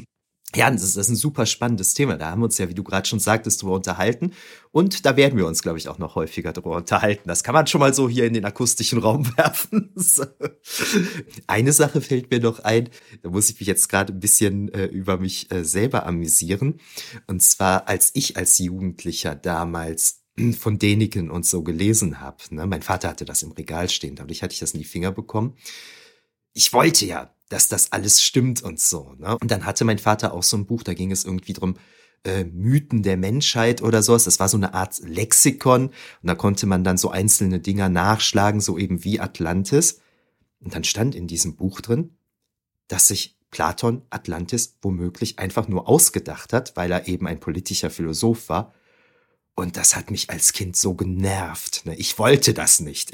Ja, das ist ein super spannendes Thema. Da haben wir uns ja, wie du gerade schon sagtest, drüber unterhalten. Und da werden wir uns, glaube ich, auch noch häufiger drüber unterhalten. Das kann man schon mal so hier in den akustischen Raum werfen. Eine Sache fällt mir noch ein. Da muss ich mich jetzt gerade ein bisschen über mich selber amüsieren. Und zwar, als ich als Jugendlicher damals von Däniken und so gelesen habe. Ne? Mein Vater hatte das im Regal stehen. Dadurch hatte ich das in die Finger bekommen. Ich wollte ja, dass das alles stimmt und so. Ne? Und dann hatte mein Vater auch so ein Buch, da ging es irgendwie drum, Mythen der Menschheit oder sowas. Das war so eine Art Lexikon. Und da konnte man dann so einzelne Dinger nachschlagen, so eben wie Atlantis. Und dann stand in diesem Buch drin, dass sich Platon Atlantis womöglich einfach nur ausgedacht hat, weil er eben ein politischer Philosoph war. Und das hat mich als Kind so genervt. Ne? Ich wollte das nicht.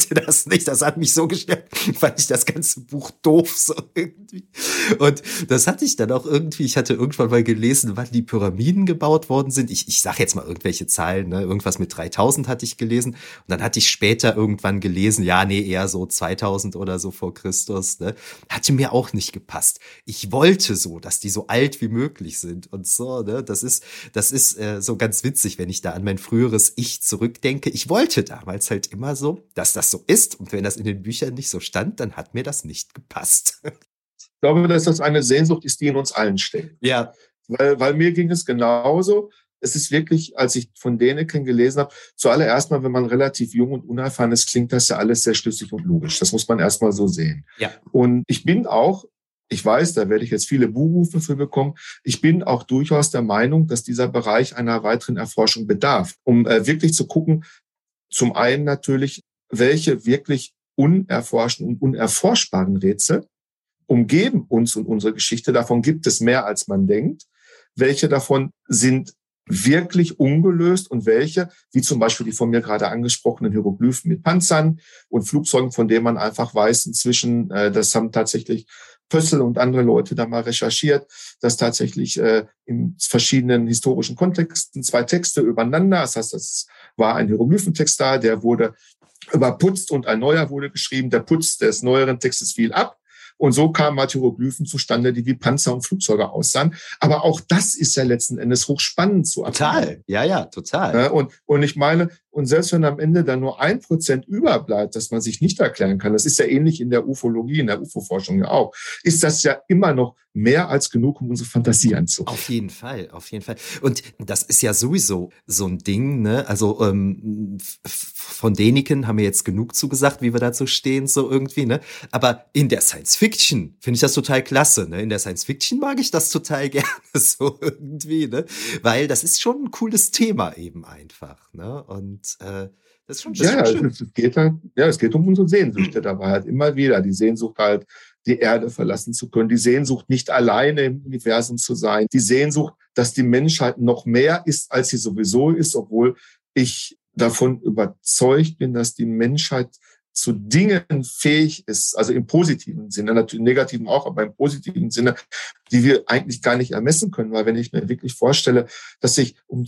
Das hat mich so gestört. Fand ich das ganze Buch doof so irgendwie. Und das hatte ich dann auch irgendwie, ich hatte irgendwann mal gelesen, wann die Pyramiden gebaut worden sind. Ich sag jetzt mal irgendwelche Zahlen, ne? Irgendwas mit 3000 hatte ich gelesen. Und dann hatte ich später irgendwann gelesen, ja, nee, eher so 2000 oder so vor Christus. Ne? Hatte mir auch nicht gepasst. Ich wollte so, dass die so alt wie möglich sind und so. Ne? Das ist so ganz witzig, wenn ich da an mein früheres Ich zurückdenke. Ich wollte damals halt immer so, dass das so ist. Und wenn das in den Büchern nicht so stand, dann hat mir das nicht gepasst. Ich glaube, dass das eine Sehnsucht ist, die in uns allen steckt. Ja. Weil mir ging es genauso. Es ist wirklich, als ich von Däniken gelesen habe, zuallererst mal, wenn man relativ jung und unerfahren ist, klingt das ja alles sehr schlüssig und logisch. Das muss man erstmal so sehen. Ja. Und ich weiß, da werde ich jetzt viele Buhrufe für bekommen. Ich bin auch durchaus der Meinung, dass dieser Bereich einer weiteren Erforschung bedarf, um wirklich zu gucken, zum einen natürlich, welche wirklich unerforschten und unerforschbaren Rätsel umgeben uns und unsere Geschichte. Davon gibt es mehr, als man denkt. Welche davon sind wirklich ungelöst und welche, wie zum Beispiel die von mir gerade angesprochenen Hieroglyphen mit Panzern und Flugzeugen, von denen man einfach weiß inzwischen, das haben tatsächlich Pössl und andere Leute da mal recherchiert, dass tatsächlich in verschiedenen historischen Kontexten 2 Texte übereinander, das heißt, das war ein Hieroglyphentext da, der wurde überputzt und ein neuer wurde geschrieben. Der Putz des neueren Textes fiel ab. Und so kamen halt Hieroglyphen zustande, die wie Panzer und Flugzeuge aussahen. Aber auch das ist ja letzten Endes hochspannend zu erfahren. Total, ja, total. Und ich meine, und selbst wenn am Ende dann nur 1% überbleibt, dass man sich nicht erklären kann, das ist ja ähnlich in der Ufologie, in der UFO-Forschung ja auch, ist das ja immer noch mehr als genug, um unsere Fantasie anzuregen. Auf jeden Fall. Und das ist ja sowieso so ein Ding, ne? Also von Däniken haben wir jetzt genug zugesagt, wie wir dazu stehen, so irgendwie, ne? Aber in der Science Fiction finde ich das total klasse, ne? In der Science Fiction mag ich das total gerne, so irgendwie, ne? Weil das ist schon ein cooles Thema eben einfach, ne? Und das ist schon schön. Es geht um unsere Sehnsüchte dabei halt immer wieder. Die Sehnsucht halt, die Erde verlassen zu können, die Sehnsucht, nicht alleine im Universum zu sein, die Sehnsucht, dass die Menschheit noch mehr ist, als sie sowieso ist, obwohl ich davon überzeugt bin, dass die Menschheit zu Dingen fähig ist, also im positiven Sinne, natürlich im negativen auch, aber im positiven Sinne, die wir eigentlich gar nicht ermessen können, weil wenn ich mir wirklich vorstelle, dass sich um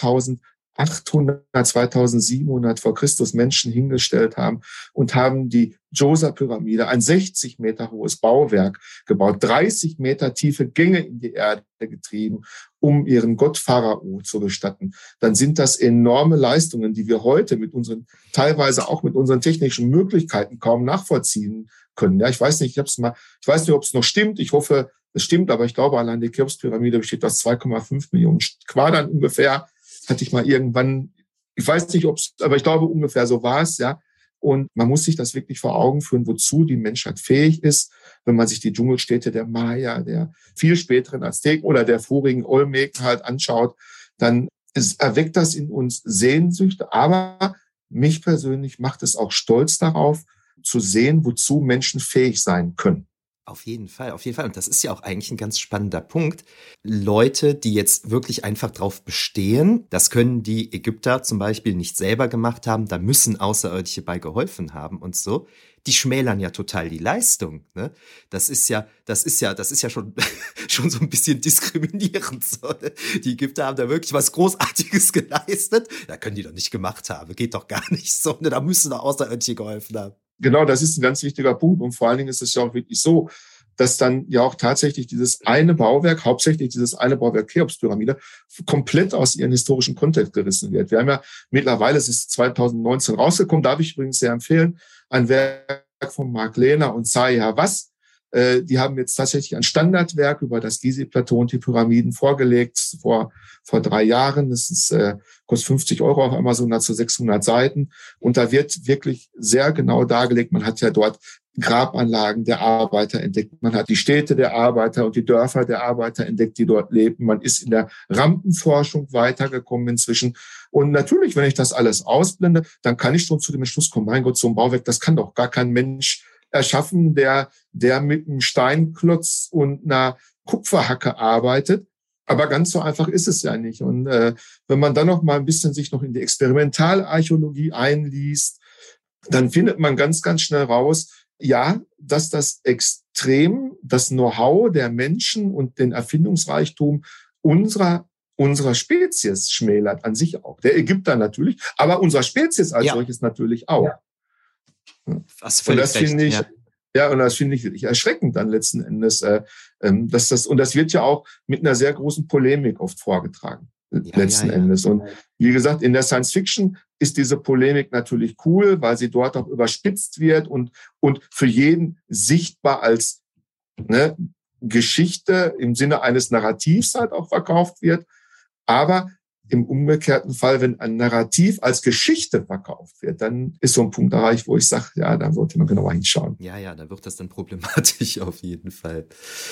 2700 vor Christus Menschen hingestellt haben und haben die Djoser-Pyramide, ein 60 Meter hohes Bauwerk gebaut, 30 Meter tiefe Gänge in die Erde getrieben, um ihren Gott Pharao zu bestatten, dann sind das enorme Leistungen, die wir heute teilweise auch mit unseren technischen Möglichkeiten kaum nachvollziehen können. Ja, ich weiß nicht, ob es noch stimmt. Ich hoffe, es stimmt, aber ich glaube, allein die Cheops-Pyramide besteht aus 2,5 Millionen Quadern ungefähr. Hatte ich mal irgendwann, ich weiß nicht, aber ich glaube, ungefähr so war es, ja. Und man muss sich das wirklich vor Augen führen, wozu die Menschheit fähig ist, wenn man sich die Dschungelstädte der Maya, der viel späteren Azteken oder der vorigen Olmeken halt anschaut, dann erweckt das in uns Sehnsüchte. Aber mich persönlich macht es auch stolz darauf, zu sehen, wozu Menschen fähig sein können. Auf jeden Fall. Und das ist ja auch eigentlich ein ganz spannender Punkt. Leute, die jetzt wirklich einfach drauf bestehen, das können die Ägypter zum Beispiel nicht selber gemacht haben, da müssen Außerirdische bei geholfen haben und so. Die schmälern ja total die Leistung, ne? Das ist ja schon so ein bisschen diskriminierend, so, ne? Die Ägypter haben da wirklich was Großartiges geleistet. Da können die doch nicht gemacht haben. Geht doch gar nicht so, ne? Da müssen doch Außerirdische geholfen haben. Genau, das ist ein ganz wichtiger Punkt. Und vor allen Dingen ist es ja auch wirklich so, dass dann ja auch tatsächlich hauptsächlich dieses eine Bauwerk Cheops-Pyramide, komplett aus ihrem historischen Kontext gerissen wird. Wir haben ja mittlerweile, es ist 2019 rausgekommen, darf ich übrigens sehr empfehlen, ein Werk von Mark Lehner und Zahi Hawass. Die haben jetzt tatsächlich ein Standardwerk über das Gizeh-Plateau und die Pyramiden vorgelegt, vor 3 Jahren. Das kostet 50 € auf Amazon, hat so 600 Seiten. Und da wird wirklich sehr genau dargelegt. Man hat ja dort Grabanlagen der Arbeiter entdeckt. Man hat die Städte der Arbeiter und die Dörfer der Arbeiter entdeckt, die dort lebten. Man ist in der Rampenforschung weitergekommen inzwischen. Und natürlich, wenn ich das alles ausblende, dann kann ich schon zu dem Entschluss kommen, mein Gott, so ein Bauwerk, das kann doch gar kein Mensch erschaffen, der mit einem Steinklotz und einer Kupferhacke arbeitet. Aber ganz so einfach ist es ja nicht. Und wenn man dann noch mal ein bisschen sich noch in die Experimentalarchäologie einliest, dann findet man ganz, ganz schnell raus, ja, dass das extrem das Know-how der Menschen und den Erfindungsreichtum unserer Spezies schmälert, an sich auch. Der Ägypter natürlich, aber unserer Spezies als solches natürlich auch. Ja. Und das finde ich, und das finde ich wirklich erschreckend dann letzten Endes, und das wird ja auch mit einer sehr großen Polemik oft vorgetragen, letzten Endes. Und wie gesagt, in der Science Fiction ist diese Polemik natürlich cool, weil sie dort auch überspitzt wird und für jeden sichtbar als Geschichte im Sinne eines Narrativs halt auch verkauft wird. Aber im umgekehrten Fall, wenn ein Narrativ als Geschichte verkauft wird, dann ist so ein Punkt erreicht, wo ich sage, ja, da sollte man genauer hinschauen. Ja, da wird das dann problematisch auf jeden Fall.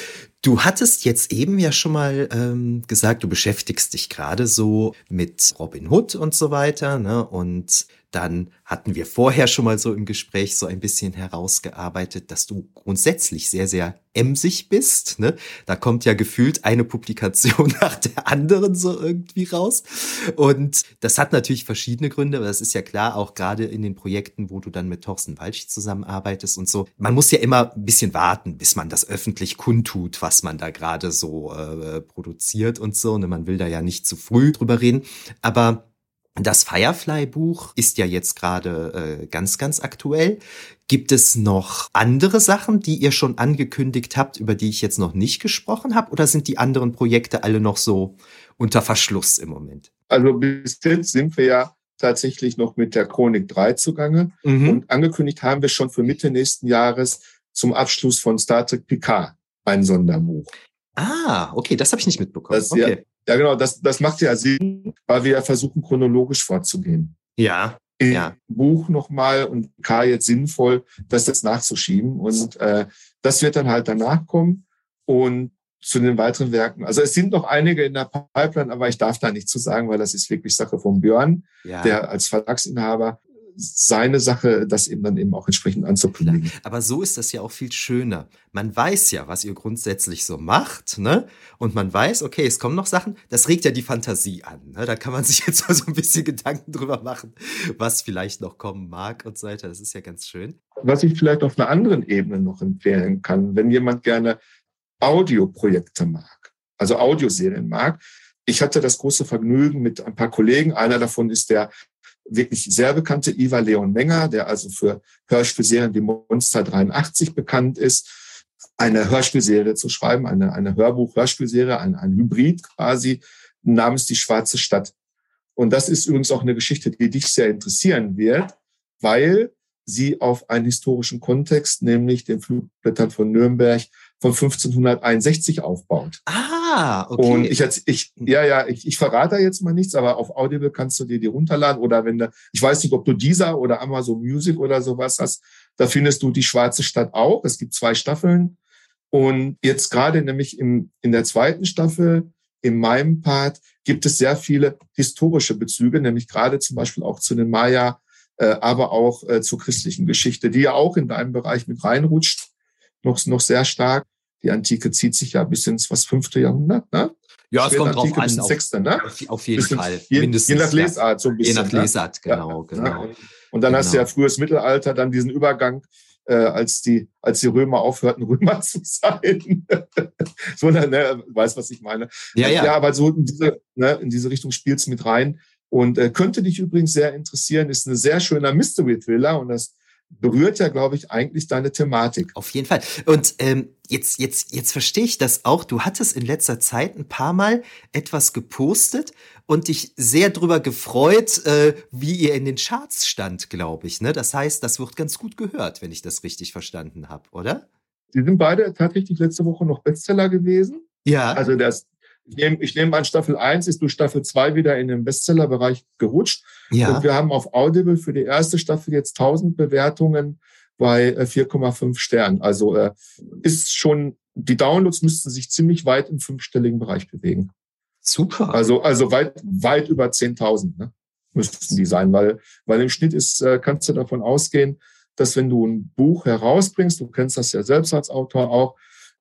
Du hattest jetzt eben ja schon mal gesagt, du beschäftigst dich gerade so mit Robin Hood und so weiter, ne? Und dann hatten wir vorher schon mal so im Gespräch so ein bisschen herausgearbeitet, dass du grundsätzlich sehr, sehr emsig bist, ne? Da kommt ja gefühlt eine Publikation nach der anderen so irgendwie raus. Und das hat natürlich verschiedene Gründe, aber das ist ja klar, auch gerade in den Projekten, wo du dann mit Thorsten Walch zusammenarbeitest und so. Man muss ja immer ein bisschen warten, bis man das öffentlich kundtut, was man da gerade so produziert und so. Ne? Man will da ja nicht zu früh drüber reden. Aber das Firefly-Buch ist ja jetzt gerade ganz, ganz aktuell. Gibt es noch andere Sachen, die ihr schon angekündigt habt, über die ich jetzt noch nicht gesprochen habe? Oder sind die anderen Projekte alle noch so unter Verschluss im Moment? Also bis jetzt sind wir ja tatsächlich noch mit der Chronik 3 zugange. Und angekündigt haben wir schon für Mitte nächsten Jahres zum Abschluss von Star Trek Picard ein Sonderbuch. Ah, okay, das habe ich nicht mitbekommen. Okay. Ja, genau, das macht ja Sinn, weil wir ja versuchen, chronologisch vorzugehen. Ja. Im Buch nochmal und K jetzt sinnvoll, das jetzt nachzuschieben. Und das wird dann halt danach kommen. Und zu den weiteren Werken. Also es sind noch einige in der Pipeline, aber ich darf da nichts zu sagen, weil das ist wirklich Sache von Björn, der als Verlagsinhaber seine Sache, das eben dann eben auch entsprechend anzukündigen. Aber so ist das ja auch viel schöner. Man weiß ja, was ihr grundsätzlich so macht, ne? Und man weiß, okay, es kommen noch Sachen, das regt ja die Fantasie an, ne? Da kann man sich jetzt mal so ein bisschen Gedanken drüber machen, was vielleicht noch kommen mag und so weiter. Das ist ja ganz schön. Was ich vielleicht auf einer anderen Ebene noch empfehlen kann, wenn jemand gerne Audioprojekte mag, also Audioserien mag. Ich hatte das große Vergnügen mit ein paar Kollegen. Einer davon ist der wirklich sehr bekannte Ivar Leon Menger, der also für Hörspielserien wie Monster 83 bekannt ist, eine Hörspielserie zu schreiben, eine Hörbuch-Hörspielserie, ein Hybrid quasi, namens Die Schwarze Stadt. Und das ist übrigens auch eine Geschichte, die dich sehr interessieren wird, weil sie auf einen historischen Kontext, nämlich den Flugblättern von Nürnberg von 1561 aufbaut. Ah, okay. Und ich verrate da jetzt mal nichts, aber auf Audible kannst du dir die runterladen oder wenn du, ich weiß nicht, ob du Deezer oder Amazon Music oder sowas hast, da findest du Die Schwarze Stadt auch. Es gibt 2 Staffeln und jetzt gerade nämlich in der 2. Staffel, in meinem Part, gibt es sehr viele historische Bezüge, nämlich gerade zum Beispiel auch zu den Maya, aber auch zur christlichen Geschichte, die ja auch in deinem Bereich mit reinrutscht, noch sehr stark. Die Antike zieht sich ja bis ins 5. Jahrhundert, ne? Ja, es kommt drauf an. 6., ne? Auf jeden Fall. Mindestens. Je nach Lesart so ein bisschen. Je nach Lesart, genau. Und dann hast du ja frühes Mittelalter, dann diesen Übergang, als die Römer aufhörten, Römer zu sein. So, ne, weißt, was ich meine. Ja, aber so in diese Richtung spielt's mit rein. Und könnte dich übrigens sehr interessieren, ist ein sehr schöner Mystery-Thriller und das berührt ja, glaube ich, eigentlich deine Thematik. Auf jeden Fall. Und jetzt verstehe ich das auch. Du hattest in letzter Zeit ein paar Mal etwas gepostet und dich sehr drüber gefreut, wie ihr in den Charts stand, glaube ich. Ne? Das heißt, das wird ganz gut gehört, wenn ich das richtig verstanden habe, oder? Die sind beide tatsächlich letzte Woche noch Bestseller gewesen. Ja. Also ich nehme an, Staffel 1 ist durch Staffel 2 wieder in den Bestsellerbereich gerutscht. Ja. Und wir haben auf Audible für die erste Staffel jetzt 1000 Bewertungen bei 4,5 Sternen. Also ist schon, die Downloads müssten sich ziemlich weit im 5-stelligen Bereich bewegen. Super. Also weit über 10.000, ne, müssten die sein, weil im Schnitt kannst du davon ausgehen, dass wenn du ein Buch herausbringst, du kennst das ja selbst als Autor auch,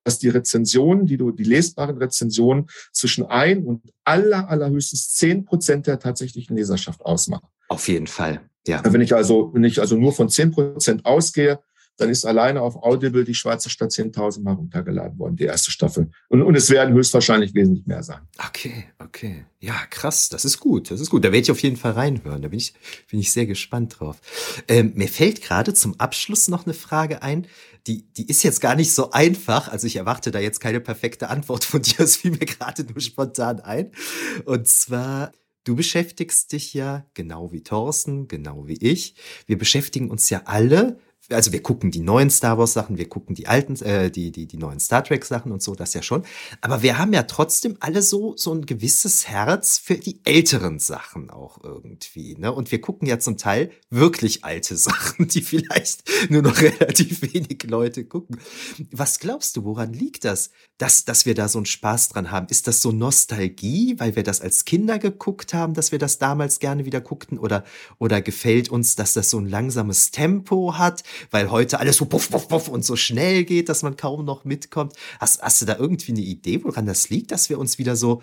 dass die Rezensionen, die lesbaren Rezensionen zwischen 1 und allerhöchstens 10% der tatsächlichen Leserschaft ausmachen. Auf jeden Fall, ja. Wenn ich also nur von 10% ausgehe, dann ist alleine auf Audible die Schweizer Stadt 10.000 Mal runtergeladen worden, die erste Staffel. Und es werden höchstwahrscheinlich wesentlich mehr sein. Okay. Ja, krass, das ist gut. Da werde ich auf jeden Fall reinhören. Da bin ich sehr gespannt drauf. Mir fällt gerade zum Abschluss noch eine Frage ein. Die ist jetzt gar nicht so einfach. Also ich erwarte da jetzt keine perfekte Antwort von dir. Es fiel mir gerade nur spontan ein. Und zwar, du beschäftigst dich ja, genau wie Thorsten, genau wie ich. Wir beschäftigen uns ja alle. Also wir gucken die neuen Star Wars Sachen, wir gucken die alten, die neuen Star Trek Sachen und so, das ja schon. Aber wir haben ja trotzdem alle so ein gewisses Herz für die älteren Sachen auch irgendwie, ne? Und wir gucken ja zum Teil wirklich alte Sachen, die vielleicht nur noch relativ wenig Leute gucken. Was glaubst du, woran liegt das, dass wir da so einen Spaß dran haben? Ist das so Nostalgie, weil wir das als Kinder geguckt haben, dass wir das damals gerne wieder guckten? Oder gefällt uns, dass das so ein langsames Tempo hat? Weil heute alles so puff, puff, puff und so schnell geht, dass man kaum noch mitkommt. Hast du da irgendwie eine Idee, woran das liegt, dass wir uns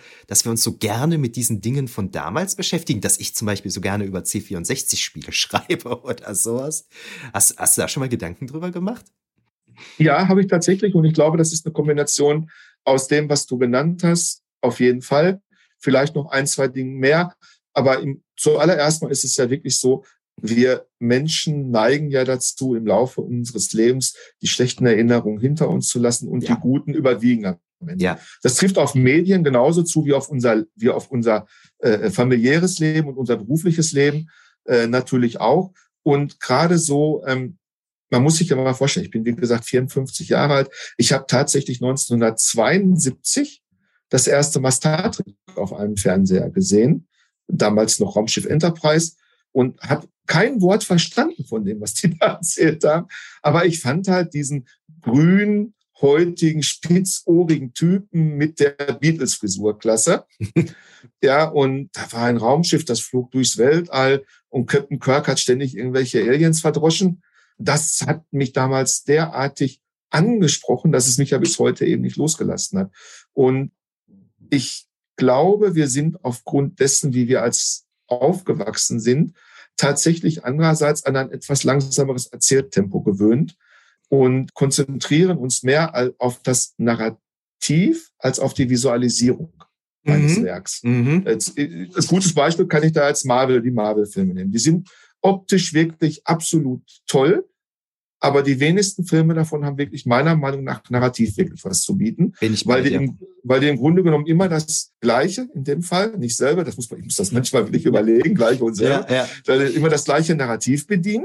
so gerne mit diesen Dingen von damals beschäftigen, dass ich zum Beispiel so gerne über C64-Spiele schreibe oder sowas? Hast du da schon mal Gedanken drüber gemacht? Ja, habe ich tatsächlich. Und ich glaube, das ist eine Kombination aus dem, was du genannt hast, auf jeden Fall. Vielleicht noch 1, 2 Dinge mehr. Aber zuallererst mal ist es ja wirklich so, wir Menschen neigen ja dazu, im Laufe unseres Lebens die schlechten Erinnerungen hinter uns zu lassen und die guten überwiegen am Ende. Ja. Das trifft auf Medien genauso zu wie auf unser familiäres Leben und unser berufliches Leben natürlich auch. Und gerade so, man muss sich ja mal vorstellen, ich bin wie gesagt 54 Jahre alt. Ich habe tatsächlich 1972 das erste Mal Star Trek auf einem Fernseher gesehen, damals noch Raumschiff Enterprise, und habe kein Wort verstanden von dem, was die da erzählt haben. Aber ich fand halt diesen grünhäutigen, spitzohrigen Typen mit der Beatles-Frisur klasse. Ja, und da war ein Raumschiff, das flog durchs Weltall und Captain Kirk hat ständig irgendwelche Aliens verdroschen. Das hat mich damals derartig angesprochen, dass es mich ja bis heute eben nicht losgelassen hat. Und ich glaube, wir sind aufgrund dessen, wie wir als aufgewachsen sind, tatsächlich andererseits an ein etwas langsameres Erzähltempo gewöhnt und konzentrieren uns mehr auf das Narrativ als auf die Visualisierung eines Werks. Ein gutes Beispiel kann ich da als die Marvel-Filme nehmen. Die sind optisch wirklich absolut toll, aber die wenigsten Filme davon haben wirklich meiner Meinung nach narrativ wirklich was zu bieten, weil die im Grunde genommen immer das Gleiche, in dem Fall, nicht selber, ich muss das manchmal wirklich überlegen, gleich und selber, immer das gleiche Narrativ bedienen.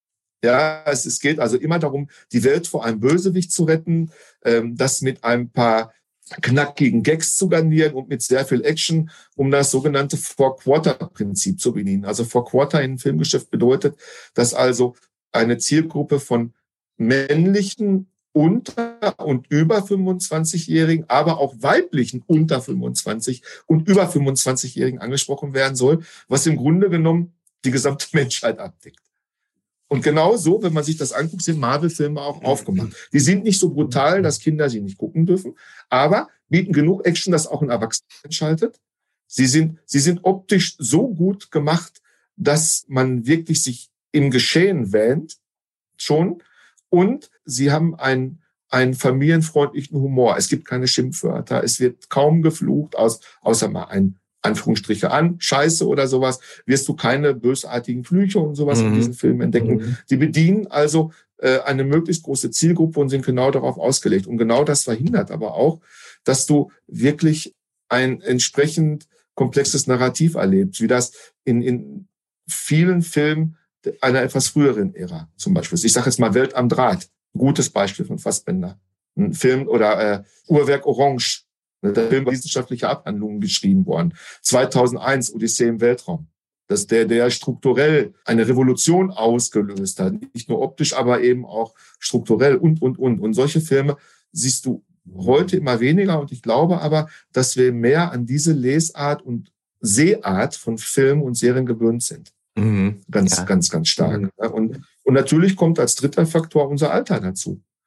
Ja, es geht also immer darum, die Welt vor einem Bösewicht zu retten, das mit ein paar knackigen Gags zu garnieren und mit sehr viel Action, um das sogenannte Four-Quarter-Prinzip zu bedienen. Also Four-Quarter im Filmgeschäft bedeutet, dass also eine Zielgruppe von männlichen unter und über 25-Jährigen, aber auch weiblichen unter 25 und über 25-Jährigen angesprochen werden soll, was im Grunde genommen die gesamte Menschheit abdeckt. Und genau so, wenn man sich das anguckt, sind Marvel-Filme auch aufgemacht. Die sind nicht so brutal, dass Kinder sie nicht gucken dürfen, aber bieten genug Action, dass auch ein Erwachsener einschaltet. Sie sind optisch so gut gemacht, dass man wirklich sich im Geschehen wähnt schon. Und sie haben einen familienfreundlichen Humor. Es gibt keine Schimpfwörter. Es wird kaum geflucht, außer mal ein Anführungsstriche an, Scheiße oder sowas, wirst du keine bösartigen Flüche und sowas in diesen Filmen entdecken. Die bedienen also eine möglichst große Zielgruppe und sind genau darauf ausgelegt. Und genau das verhindert aber auch, dass du wirklich ein entsprechend komplexes Narrativ erlebst, wie das in vielen Filmen einer etwas früheren Ära zum Beispiel. Ich sage jetzt mal Welt am Draht, ein gutes Beispiel von Fassbender. Ein Film oder Uhrwerk Orange, der Film über wissenschaftliche Abhandlungen geschrieben worden. 2001 Odyssee im Weltraum. Dass der strukturell eine Revolution ausgelöst hat. Nicht nur optisch, aber eben auch strukturell und. Und solche Filme siehst du heute immer weniger. Und ich glaube aber, dass wir mehr an diese Lesart und Sehart von Filmen und Serien gewöhnt sind. Ganz stark. Und natürlich kommt als dritter Faktor unser Alter dazu.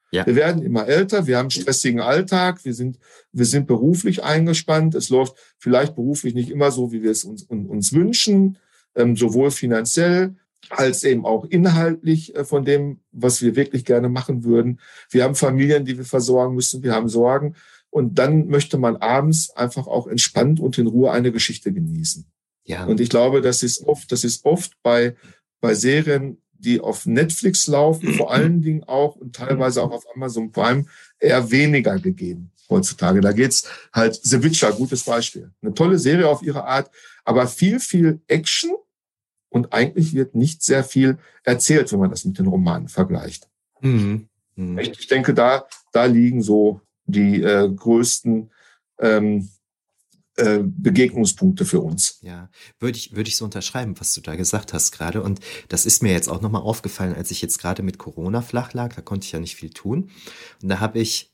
Ja. Wir werden immer älter, wir haben einen stressigen Alltag, wir sind beruflich eingespannt. Es läuft vielleicht beruflich nicht immer so, wie wir es uns wünschen, sowohl finanziell als eben auch inhaltlich von dem, was wir wirklich gerne machen würden. Wir haben Familien, die wir versorgen müssen, wir haben Sorgen. Und dann möchte man abends einfach auch entspannt und in Ruhe eine Geschichte genießen. Ja. Und ich glaube, das ist oft bei Serien, die auf Netflix laufen, vor allen Dingen auch und teilweise auch auf Amazon Prime, eher weniger gegeben heutzutage. Da geht's halt, The Witcher, gutes Beispiel. Eine tolle Serie auf ihre Art, aber viel, viel Action und eigentlich wird nicht sehr viel erzählt, wenn man das mit den Romanen vergleicht. Mhm. Ich denke, da liegen so die größten Begegnungspunkte für uns. Ja, würde ich so unterschreiben, was du da gesagt hast gerade. Und das ist mir jetzt auch nochmal aufgefallen, als ich jetzt gerade mit Corona flach lag. Da konnte ich ja nicht viel tun. Und da habe ich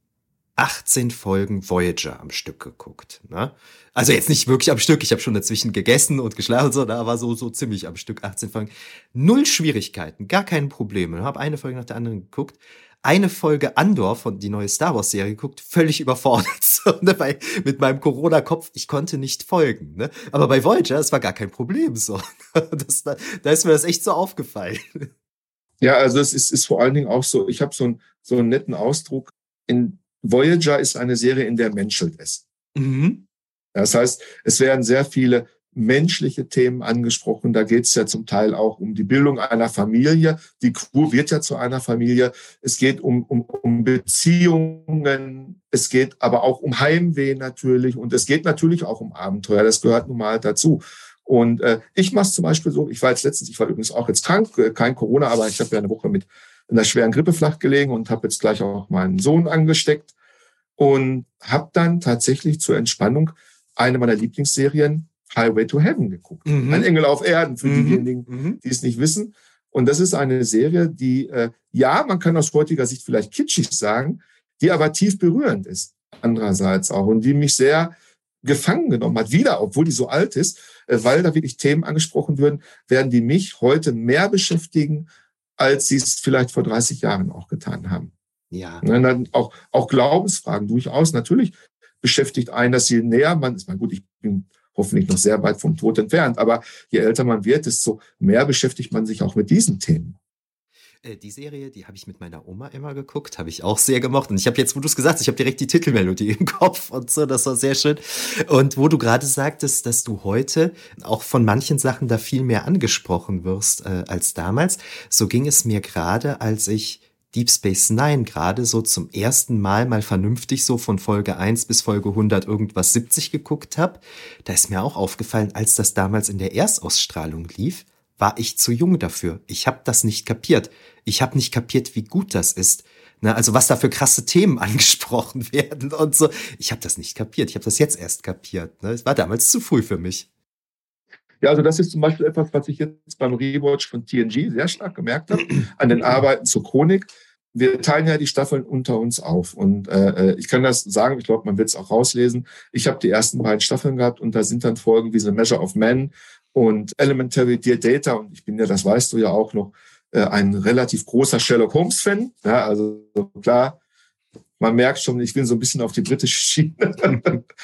18 Folgen Voyager am Stück geguckt. Ne? Also jetzt nicht wirklich am Stück. Ich habe schon dazwischen gegessen und geschlafen, so, da war so ziemlich am Stück 18 Folgen. 0 Schwierigkeiten, gar keine Probleme. Habe eine Folge nach der anderen geguckt. Eine Folge Andor von die neue Star Wars Serie geguckt, völlig überfordert. So, ne? Mit meinem Corona-Kopf, ich konnte nicht folgen. Ne? Aber bei Voyager, es war gar kein Problem. So. Da ist mir das echt so aufgefallen. Ja, also es ist vor allen Dingen auch so, ich habe so einen netten Ausdruck. In Voyager ist eine Serie, in der menschelt es. Mhm. Das heißt, es werden sehr viele menschliche Themen angesprochen. Da geht es ja zum Teil auch um die Bildung einer Familie. Die Crew wird ja zu einer Familie. Es geht um Beziehungen. Es geht aber auch um Heimweh natürlich. Und es geht natürlich auch um Abenteuer. Das gehört nun mal dazu. Und ich mache es zum Beispiel so, ich war übrigens auch jetzt krank, kein Corona, aber ich habe ja eine Woche mit einer schweren Grippe flach gelegen und habe jetzt gleich auch meinen Sohn angesteckt und habe dann tatsächlich zur Entspannung eine meiner Lieblingsserien, Highway to Heaven, geguckt. Mhm. Ein Engel auf Erden, für diejenigen, die es nicht wissen. Und das ist eine Serie, die, ja, man kann aus heutiger Sicht vielleicht kitschig sagen, die aber tief berührend ist, andererseits auch. Und die mich sehr gefangen genommen hat, wieder, obwohl die so alt ist, weil da wirklich Themen angesprochen werden, die mich heute mehr beschäftigen, als sie es vielleicht vor 30 Jahren auch getan haben. Ja. Und dann auch Glaubensfragen durchaus. Natürlich beschäftigt einen das, je näher man ist. Gut, ich bin hoffentlich noch sehr weit vom Tod entfernt, aber je älter man wird, desto mehr beschäftigt man sich auch mit diesen Themen. Die Serie, die habe ich mit meiner Oma immer geguckt, habe ich auch sehr gemocht. Und ich habe jetzt, wo du es gesagt hast, ich habe direkt die Titelmelodie im Kopf und so, das war sehr schön. Und wo du gerade sagtest, dass du heute auch von manchen Sachen da viel mehr angesprochen wirst als damals, so ging es mir gerade, als ich Deep Space Nine gerade so zum ersten Mal vernünftig so von Folge 1 bis Folge 100 irgendwas 70 geguckt habe. Da ist mir auch aufgefallen, als das damals in der Erstausstrahlung lief, war ich zu jung dafür. Ich habe das nicht kapiert. Ich habe nicht kapiert, wie gut das ist. Na, also was da für krasse Themen angesprochen werden und so. Ich habe das nicht kapiert. Ich habe das jetzt erst kapiert. Ne? Es war damals zu früh für mich. Ja, also das ist zum Beispiel etwas, was ich jetzt beim Rewatch von TNG sehr stark gemerkt habe, an den Arbeiten zur Chronik. Wir teilen ja die Staffeln unter uns auf. Und ich kann das sagen, ich glaube, man wird es auch rauslesen. Ich habe die ersten 2 Staffeln gehabt und da sind dann Folgen wie The Measure of Man und Elementary Dear Data. Und ich bin ja, das weißt du ja auch noch, ein relativ großer Sherlock Holmes-Fan. Ja, also klar, man merkt schon, ich bin so ein bisschen auf die britische Schiene.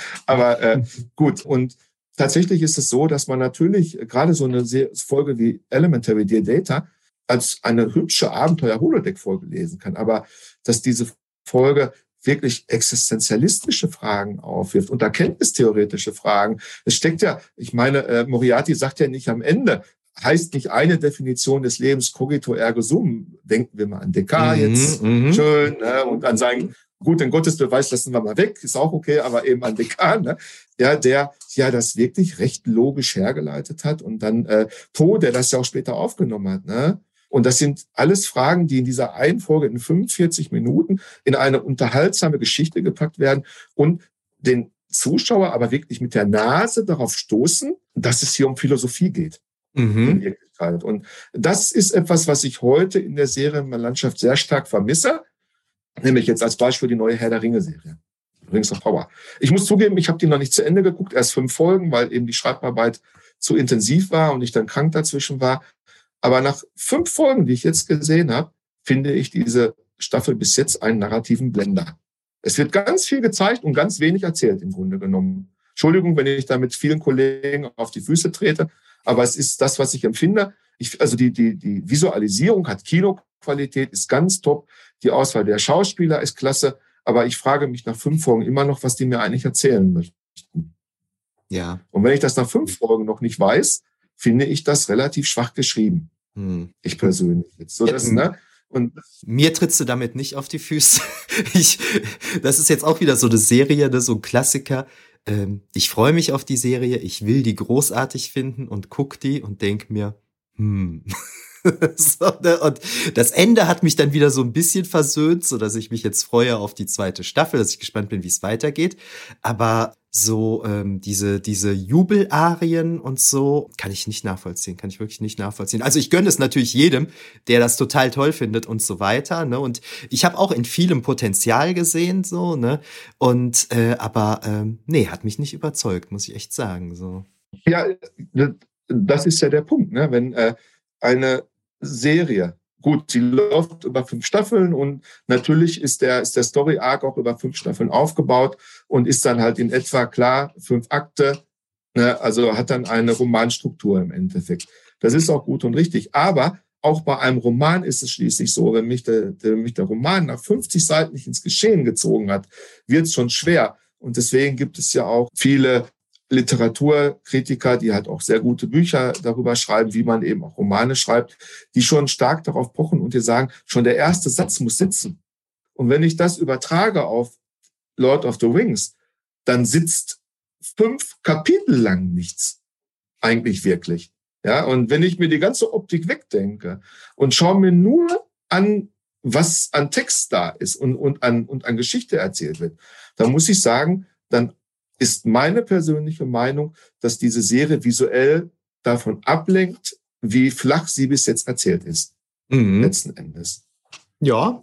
Aber gut, und tatsächlich ist es so, dass man natürlich gerade so eine Folge wie Elementary Dear Data als eine hübsche Abenteuer-Holodeck-Folge lesen kann. Aber dass diese Folge wirklich existenzialistische Fragen aufwirft und erkenntnistheoretische Fragen. Es steckt ja, ich meine, Moriarty sagt ja nicht am Ende, heißt nicht eine Definition des Lebens cogito ergo sum. Denken wir mal an Descartes jetzt, schön, und an seinen guten Gottesbeweis lassen wir mal weg, ist auch okay, aber eben an Descartes, ne? Ja, der ja das wirklich recht logisch hergeleitet hat und dann Poe, der das ja auch später aufgenommen hat, ne? Und das sind alles Fragen, die in dieser einen Folge in 45 Minuten in eine unterhaltsame Geschichte gepackt werden und den Zuschauer aber wirklich mit der Nase darauf stoßen, dass es hier um Philosophie geht. In Wirklichkeit. Und das ist etwas, was ich heute in der Serienlandschaft sehr stark vermisse, nämlich jetzt als Beispiel die neue Herr der Ringe-Serie. Rings of Power. Ich muss zugeben, ich habe die noch nicht zu Ende geguckt, erst 5 Folgen, weil eben die Schreibarbeit zu intensiv war und ich dann krank dazwischen war. Aber nach 5 Folgen, die ich jetzt gesehen habe, finde ich diese Staffel bis jetzt einen narrativen Blender. Es wird ganz viel gezeigt und ganz wenig erzählt im Grunde genommen. Entschuldigung, wenn ich da mit vielen Kollegen auf die Füße trete, aber es ist das, was ich empfinde. Also die Visualisierung hat Kinoqualität, ist ganz top. Die Auswahl der Schauspieler ist klasse. Aber ich frage mich nach 5 Folgen immer noch, was die mir eigentlich erzählen möchten. Ja. Und wenn ich das nach 5 Folgen noch nicht weiß, finde ich das relativ schwach geschrieben. Ich persönlich jetzt. So, ne? Und mir trittst du damit nicht auf die Füße. Das ist jetzt auch wieder so eine Serie, ne, so ein Klassiker. Ich freue mich auf die Serie, ich will die großartig finden und guck die und denk mir, So, ne? Und das Ende hat mich dann wieder so ein bisschen versöhnt, so dass ich mich jetzt freue auf die 2. Staffel, dass ich gespannt bin, wie es weitergeht. Aber so diese Jubelarien und so kann ich nicht nachvollziehen, kann ich wirklich nicht nachvollziehen. Also ich gönne es natürlich jedem, der das total toll findet und so weiter, ne? Und ich habe auch in vielem Potenzial gesehen, so, ne? Und aber nee, hat mich nicht überzeugt, muss ich echt sagen, so. Ja, das ist ja der Punkt, ne? Wenn eine Serie, gut, sie läuft über 5 Staffeln und natürlich ist der Story-Arc auch über 5 Staffeln aufgebaut und ist dann halt in etwa klar 5 Akte, ne? Also hat dann eine Romanstruktur im Endeffekt. Das ist auch gut und richtig, aber auch bei einem Roman ist es schließlich so, wenn mich der Roman nach 50 Seiten nicht ins Geschehen gezogen hat, wird es schon schwer. Und deswegen gibt es ja auch viele Literaturkritiker, die halt auch sehr gute Bücher darüber schreiben, wie man eben auch Romane schreibt, die schon stark darauf pochen und dir sagen, schon der erste Satz muss sitzen. Und wenn ich das übertrage auf Lord of the Rings, dann sitzt 5 Kapitel lang nichts. Eigentlich wirklich. Ja, und wenn ich mir die ganze Optik wegdenke und schaue mir nur an, was an Text da ist und an Geschichte erzählt wird, dann muss ich sagen, dann ist meine persönliche Meinung, dass diese Serie visuell davon ablenkt, wie flach sie bis jetzt erzählt ist. Letzten Endes. Ja.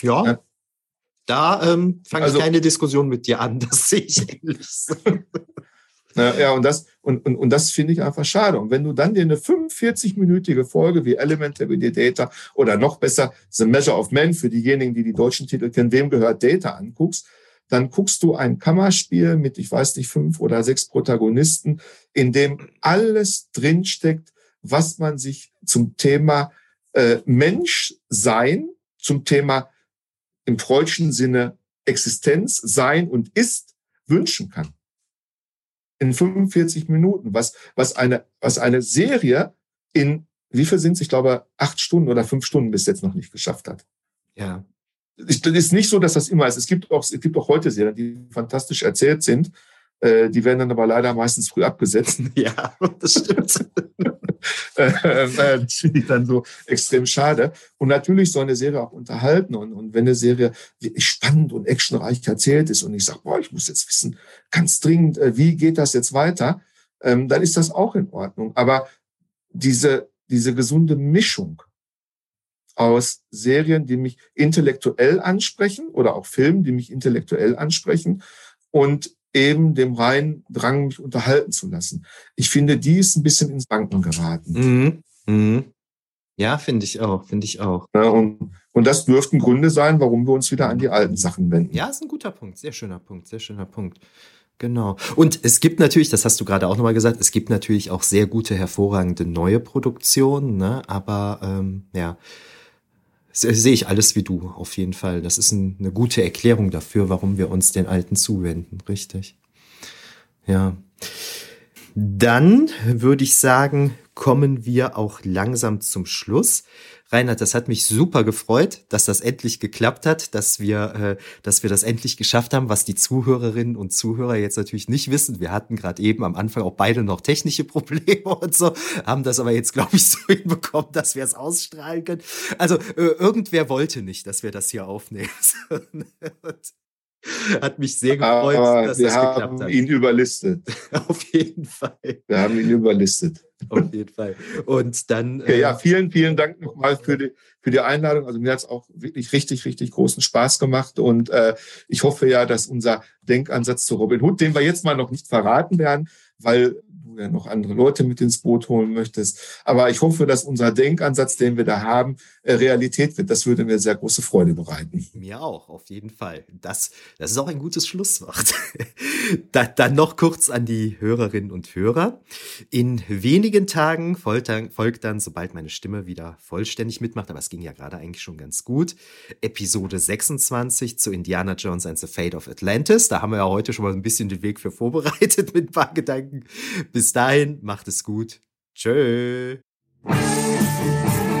Da fange ich keine Diskussion mit dir an. Das sehe ich ähnlich. Ja, und das finde ich einfach schade. Und wenn du dann dir eine 45-minütige Folge wie Elementary Data oder noch besser The Measure of Man für diejenigen, die die deutschen Titel kennen, wem gehört Data anguckst, dann guckst du ein Kammerspiel mit, ich weiß nicht, 5 oder 6 Protagonisten, in dem alles drinsteckt, was man sich zum Thema Menschsein, zum Thema im freudschen Sinne Existenz, Sein und Ist wünschen kann. In 45 Minuten, was eine Serie in, wie viel sind es? Ich glaube, 8 Stunden oder 5 Stunden bis jetzt noch nicht geschafft hat. Ja. Es ist nicht so, dass das immer ist. Es gibt auch heute Serien, die fantastisch erzählt sind. Die werden dann aber leider meistens früh abgesetzt. Ja, das stimmt. Das finde ich dann so extrem schade. Und natürlich soll eine Serie auch unterhalten. Und wenn eine Serie wirklich spannend und actionreich erzählt ist und ich sage, ich muss jetzt wissen, ganz dringend, wie geht das jetzt weiter, dann ist das auch in Ordnung. Aber diese gesunde Mischung aus Serien, die mich intellektuell ansprechen oder auch Filmen, die mich intellektuell ansprechen und eben dem reinen Drang, mich unterhalten zu lassen. Ich finde, die ist ein bisschen ins Wanken geraten. Ja, finde ich auch. Ja, und das dürften Gründe sein, warum wir uns wieder an die alten Sachen wenden. Ja, ist ein guter Punkt. Sehr schöner Punkt. Genau. Und es gibt natürlich, das hast du gerade auch nochmal gesagt, es gibt natürlich auch sehr gute, hervorragende neue Produktionen, ne? Aber ja, sehe ich alles wie du, auf jeden Fall. Das ist eine gute Erklärung dafür, warum wir uns den Alten zuwenden. Richtig. Ja. Dann würde ich sagen, kommen wir auch langsam zum Schluss. Reinhard, das hat mich super gefreut, dass das endlich geklappt hat, dass wir das endlich geschafft haben, was die Zuhörerinnen und Zuhörer jetzt natürlich nicht wissen. Wir hatten gerade eben am Anfang auch beide noch technische Probleme und so, haben das aber jetzt, glaube ich, so hinbekommen, dass wir es ausstrahlen können. Also irgendwer wollte nicht, dass wir das hier aufnehmen. Hat mich sehr gefreut, aber dass das geklappt hat. Wir haben ihn überlistet. Auf jeden Fall. Wir haben ihn überlistet. Auf jeden Fall. Und dann. Ja, vielen, vielen Dank nochmal für die Einladung. Also mir hat es auch wirklich richtig, richtig großen Spaß gemacht. Und ich hoffe ja, dass unser Denkansatz zu Robin Hood, den wir jetzt mal noch nicht verraten werden, weil du du ja noch andere Leute mit ins Boot holen möchtest. Aber ich hoffe, dass unser Denkansatz, den wir da haben, Realität wird. Das würde mir sehr große Freude bereiten. Mir auch, auf jeden Fall. Das ist auch ein gutes Schlusswort. Dann noch kurz an die Hörerinnen und Hörer. In wenigen Tagen folgt dann, sobald meine Stimme wieder vollständig mitmacht, aber es ging ja gerade eigentlich schon ganz gut, Episode 26 zu Indiana Jones and the Fate of Atlantis. Da haben wir ja heute schon mal ein bisschen den Weg für vorbereitet mit ein paar Gedanken. Bis dahin, macht es gut. Tschö.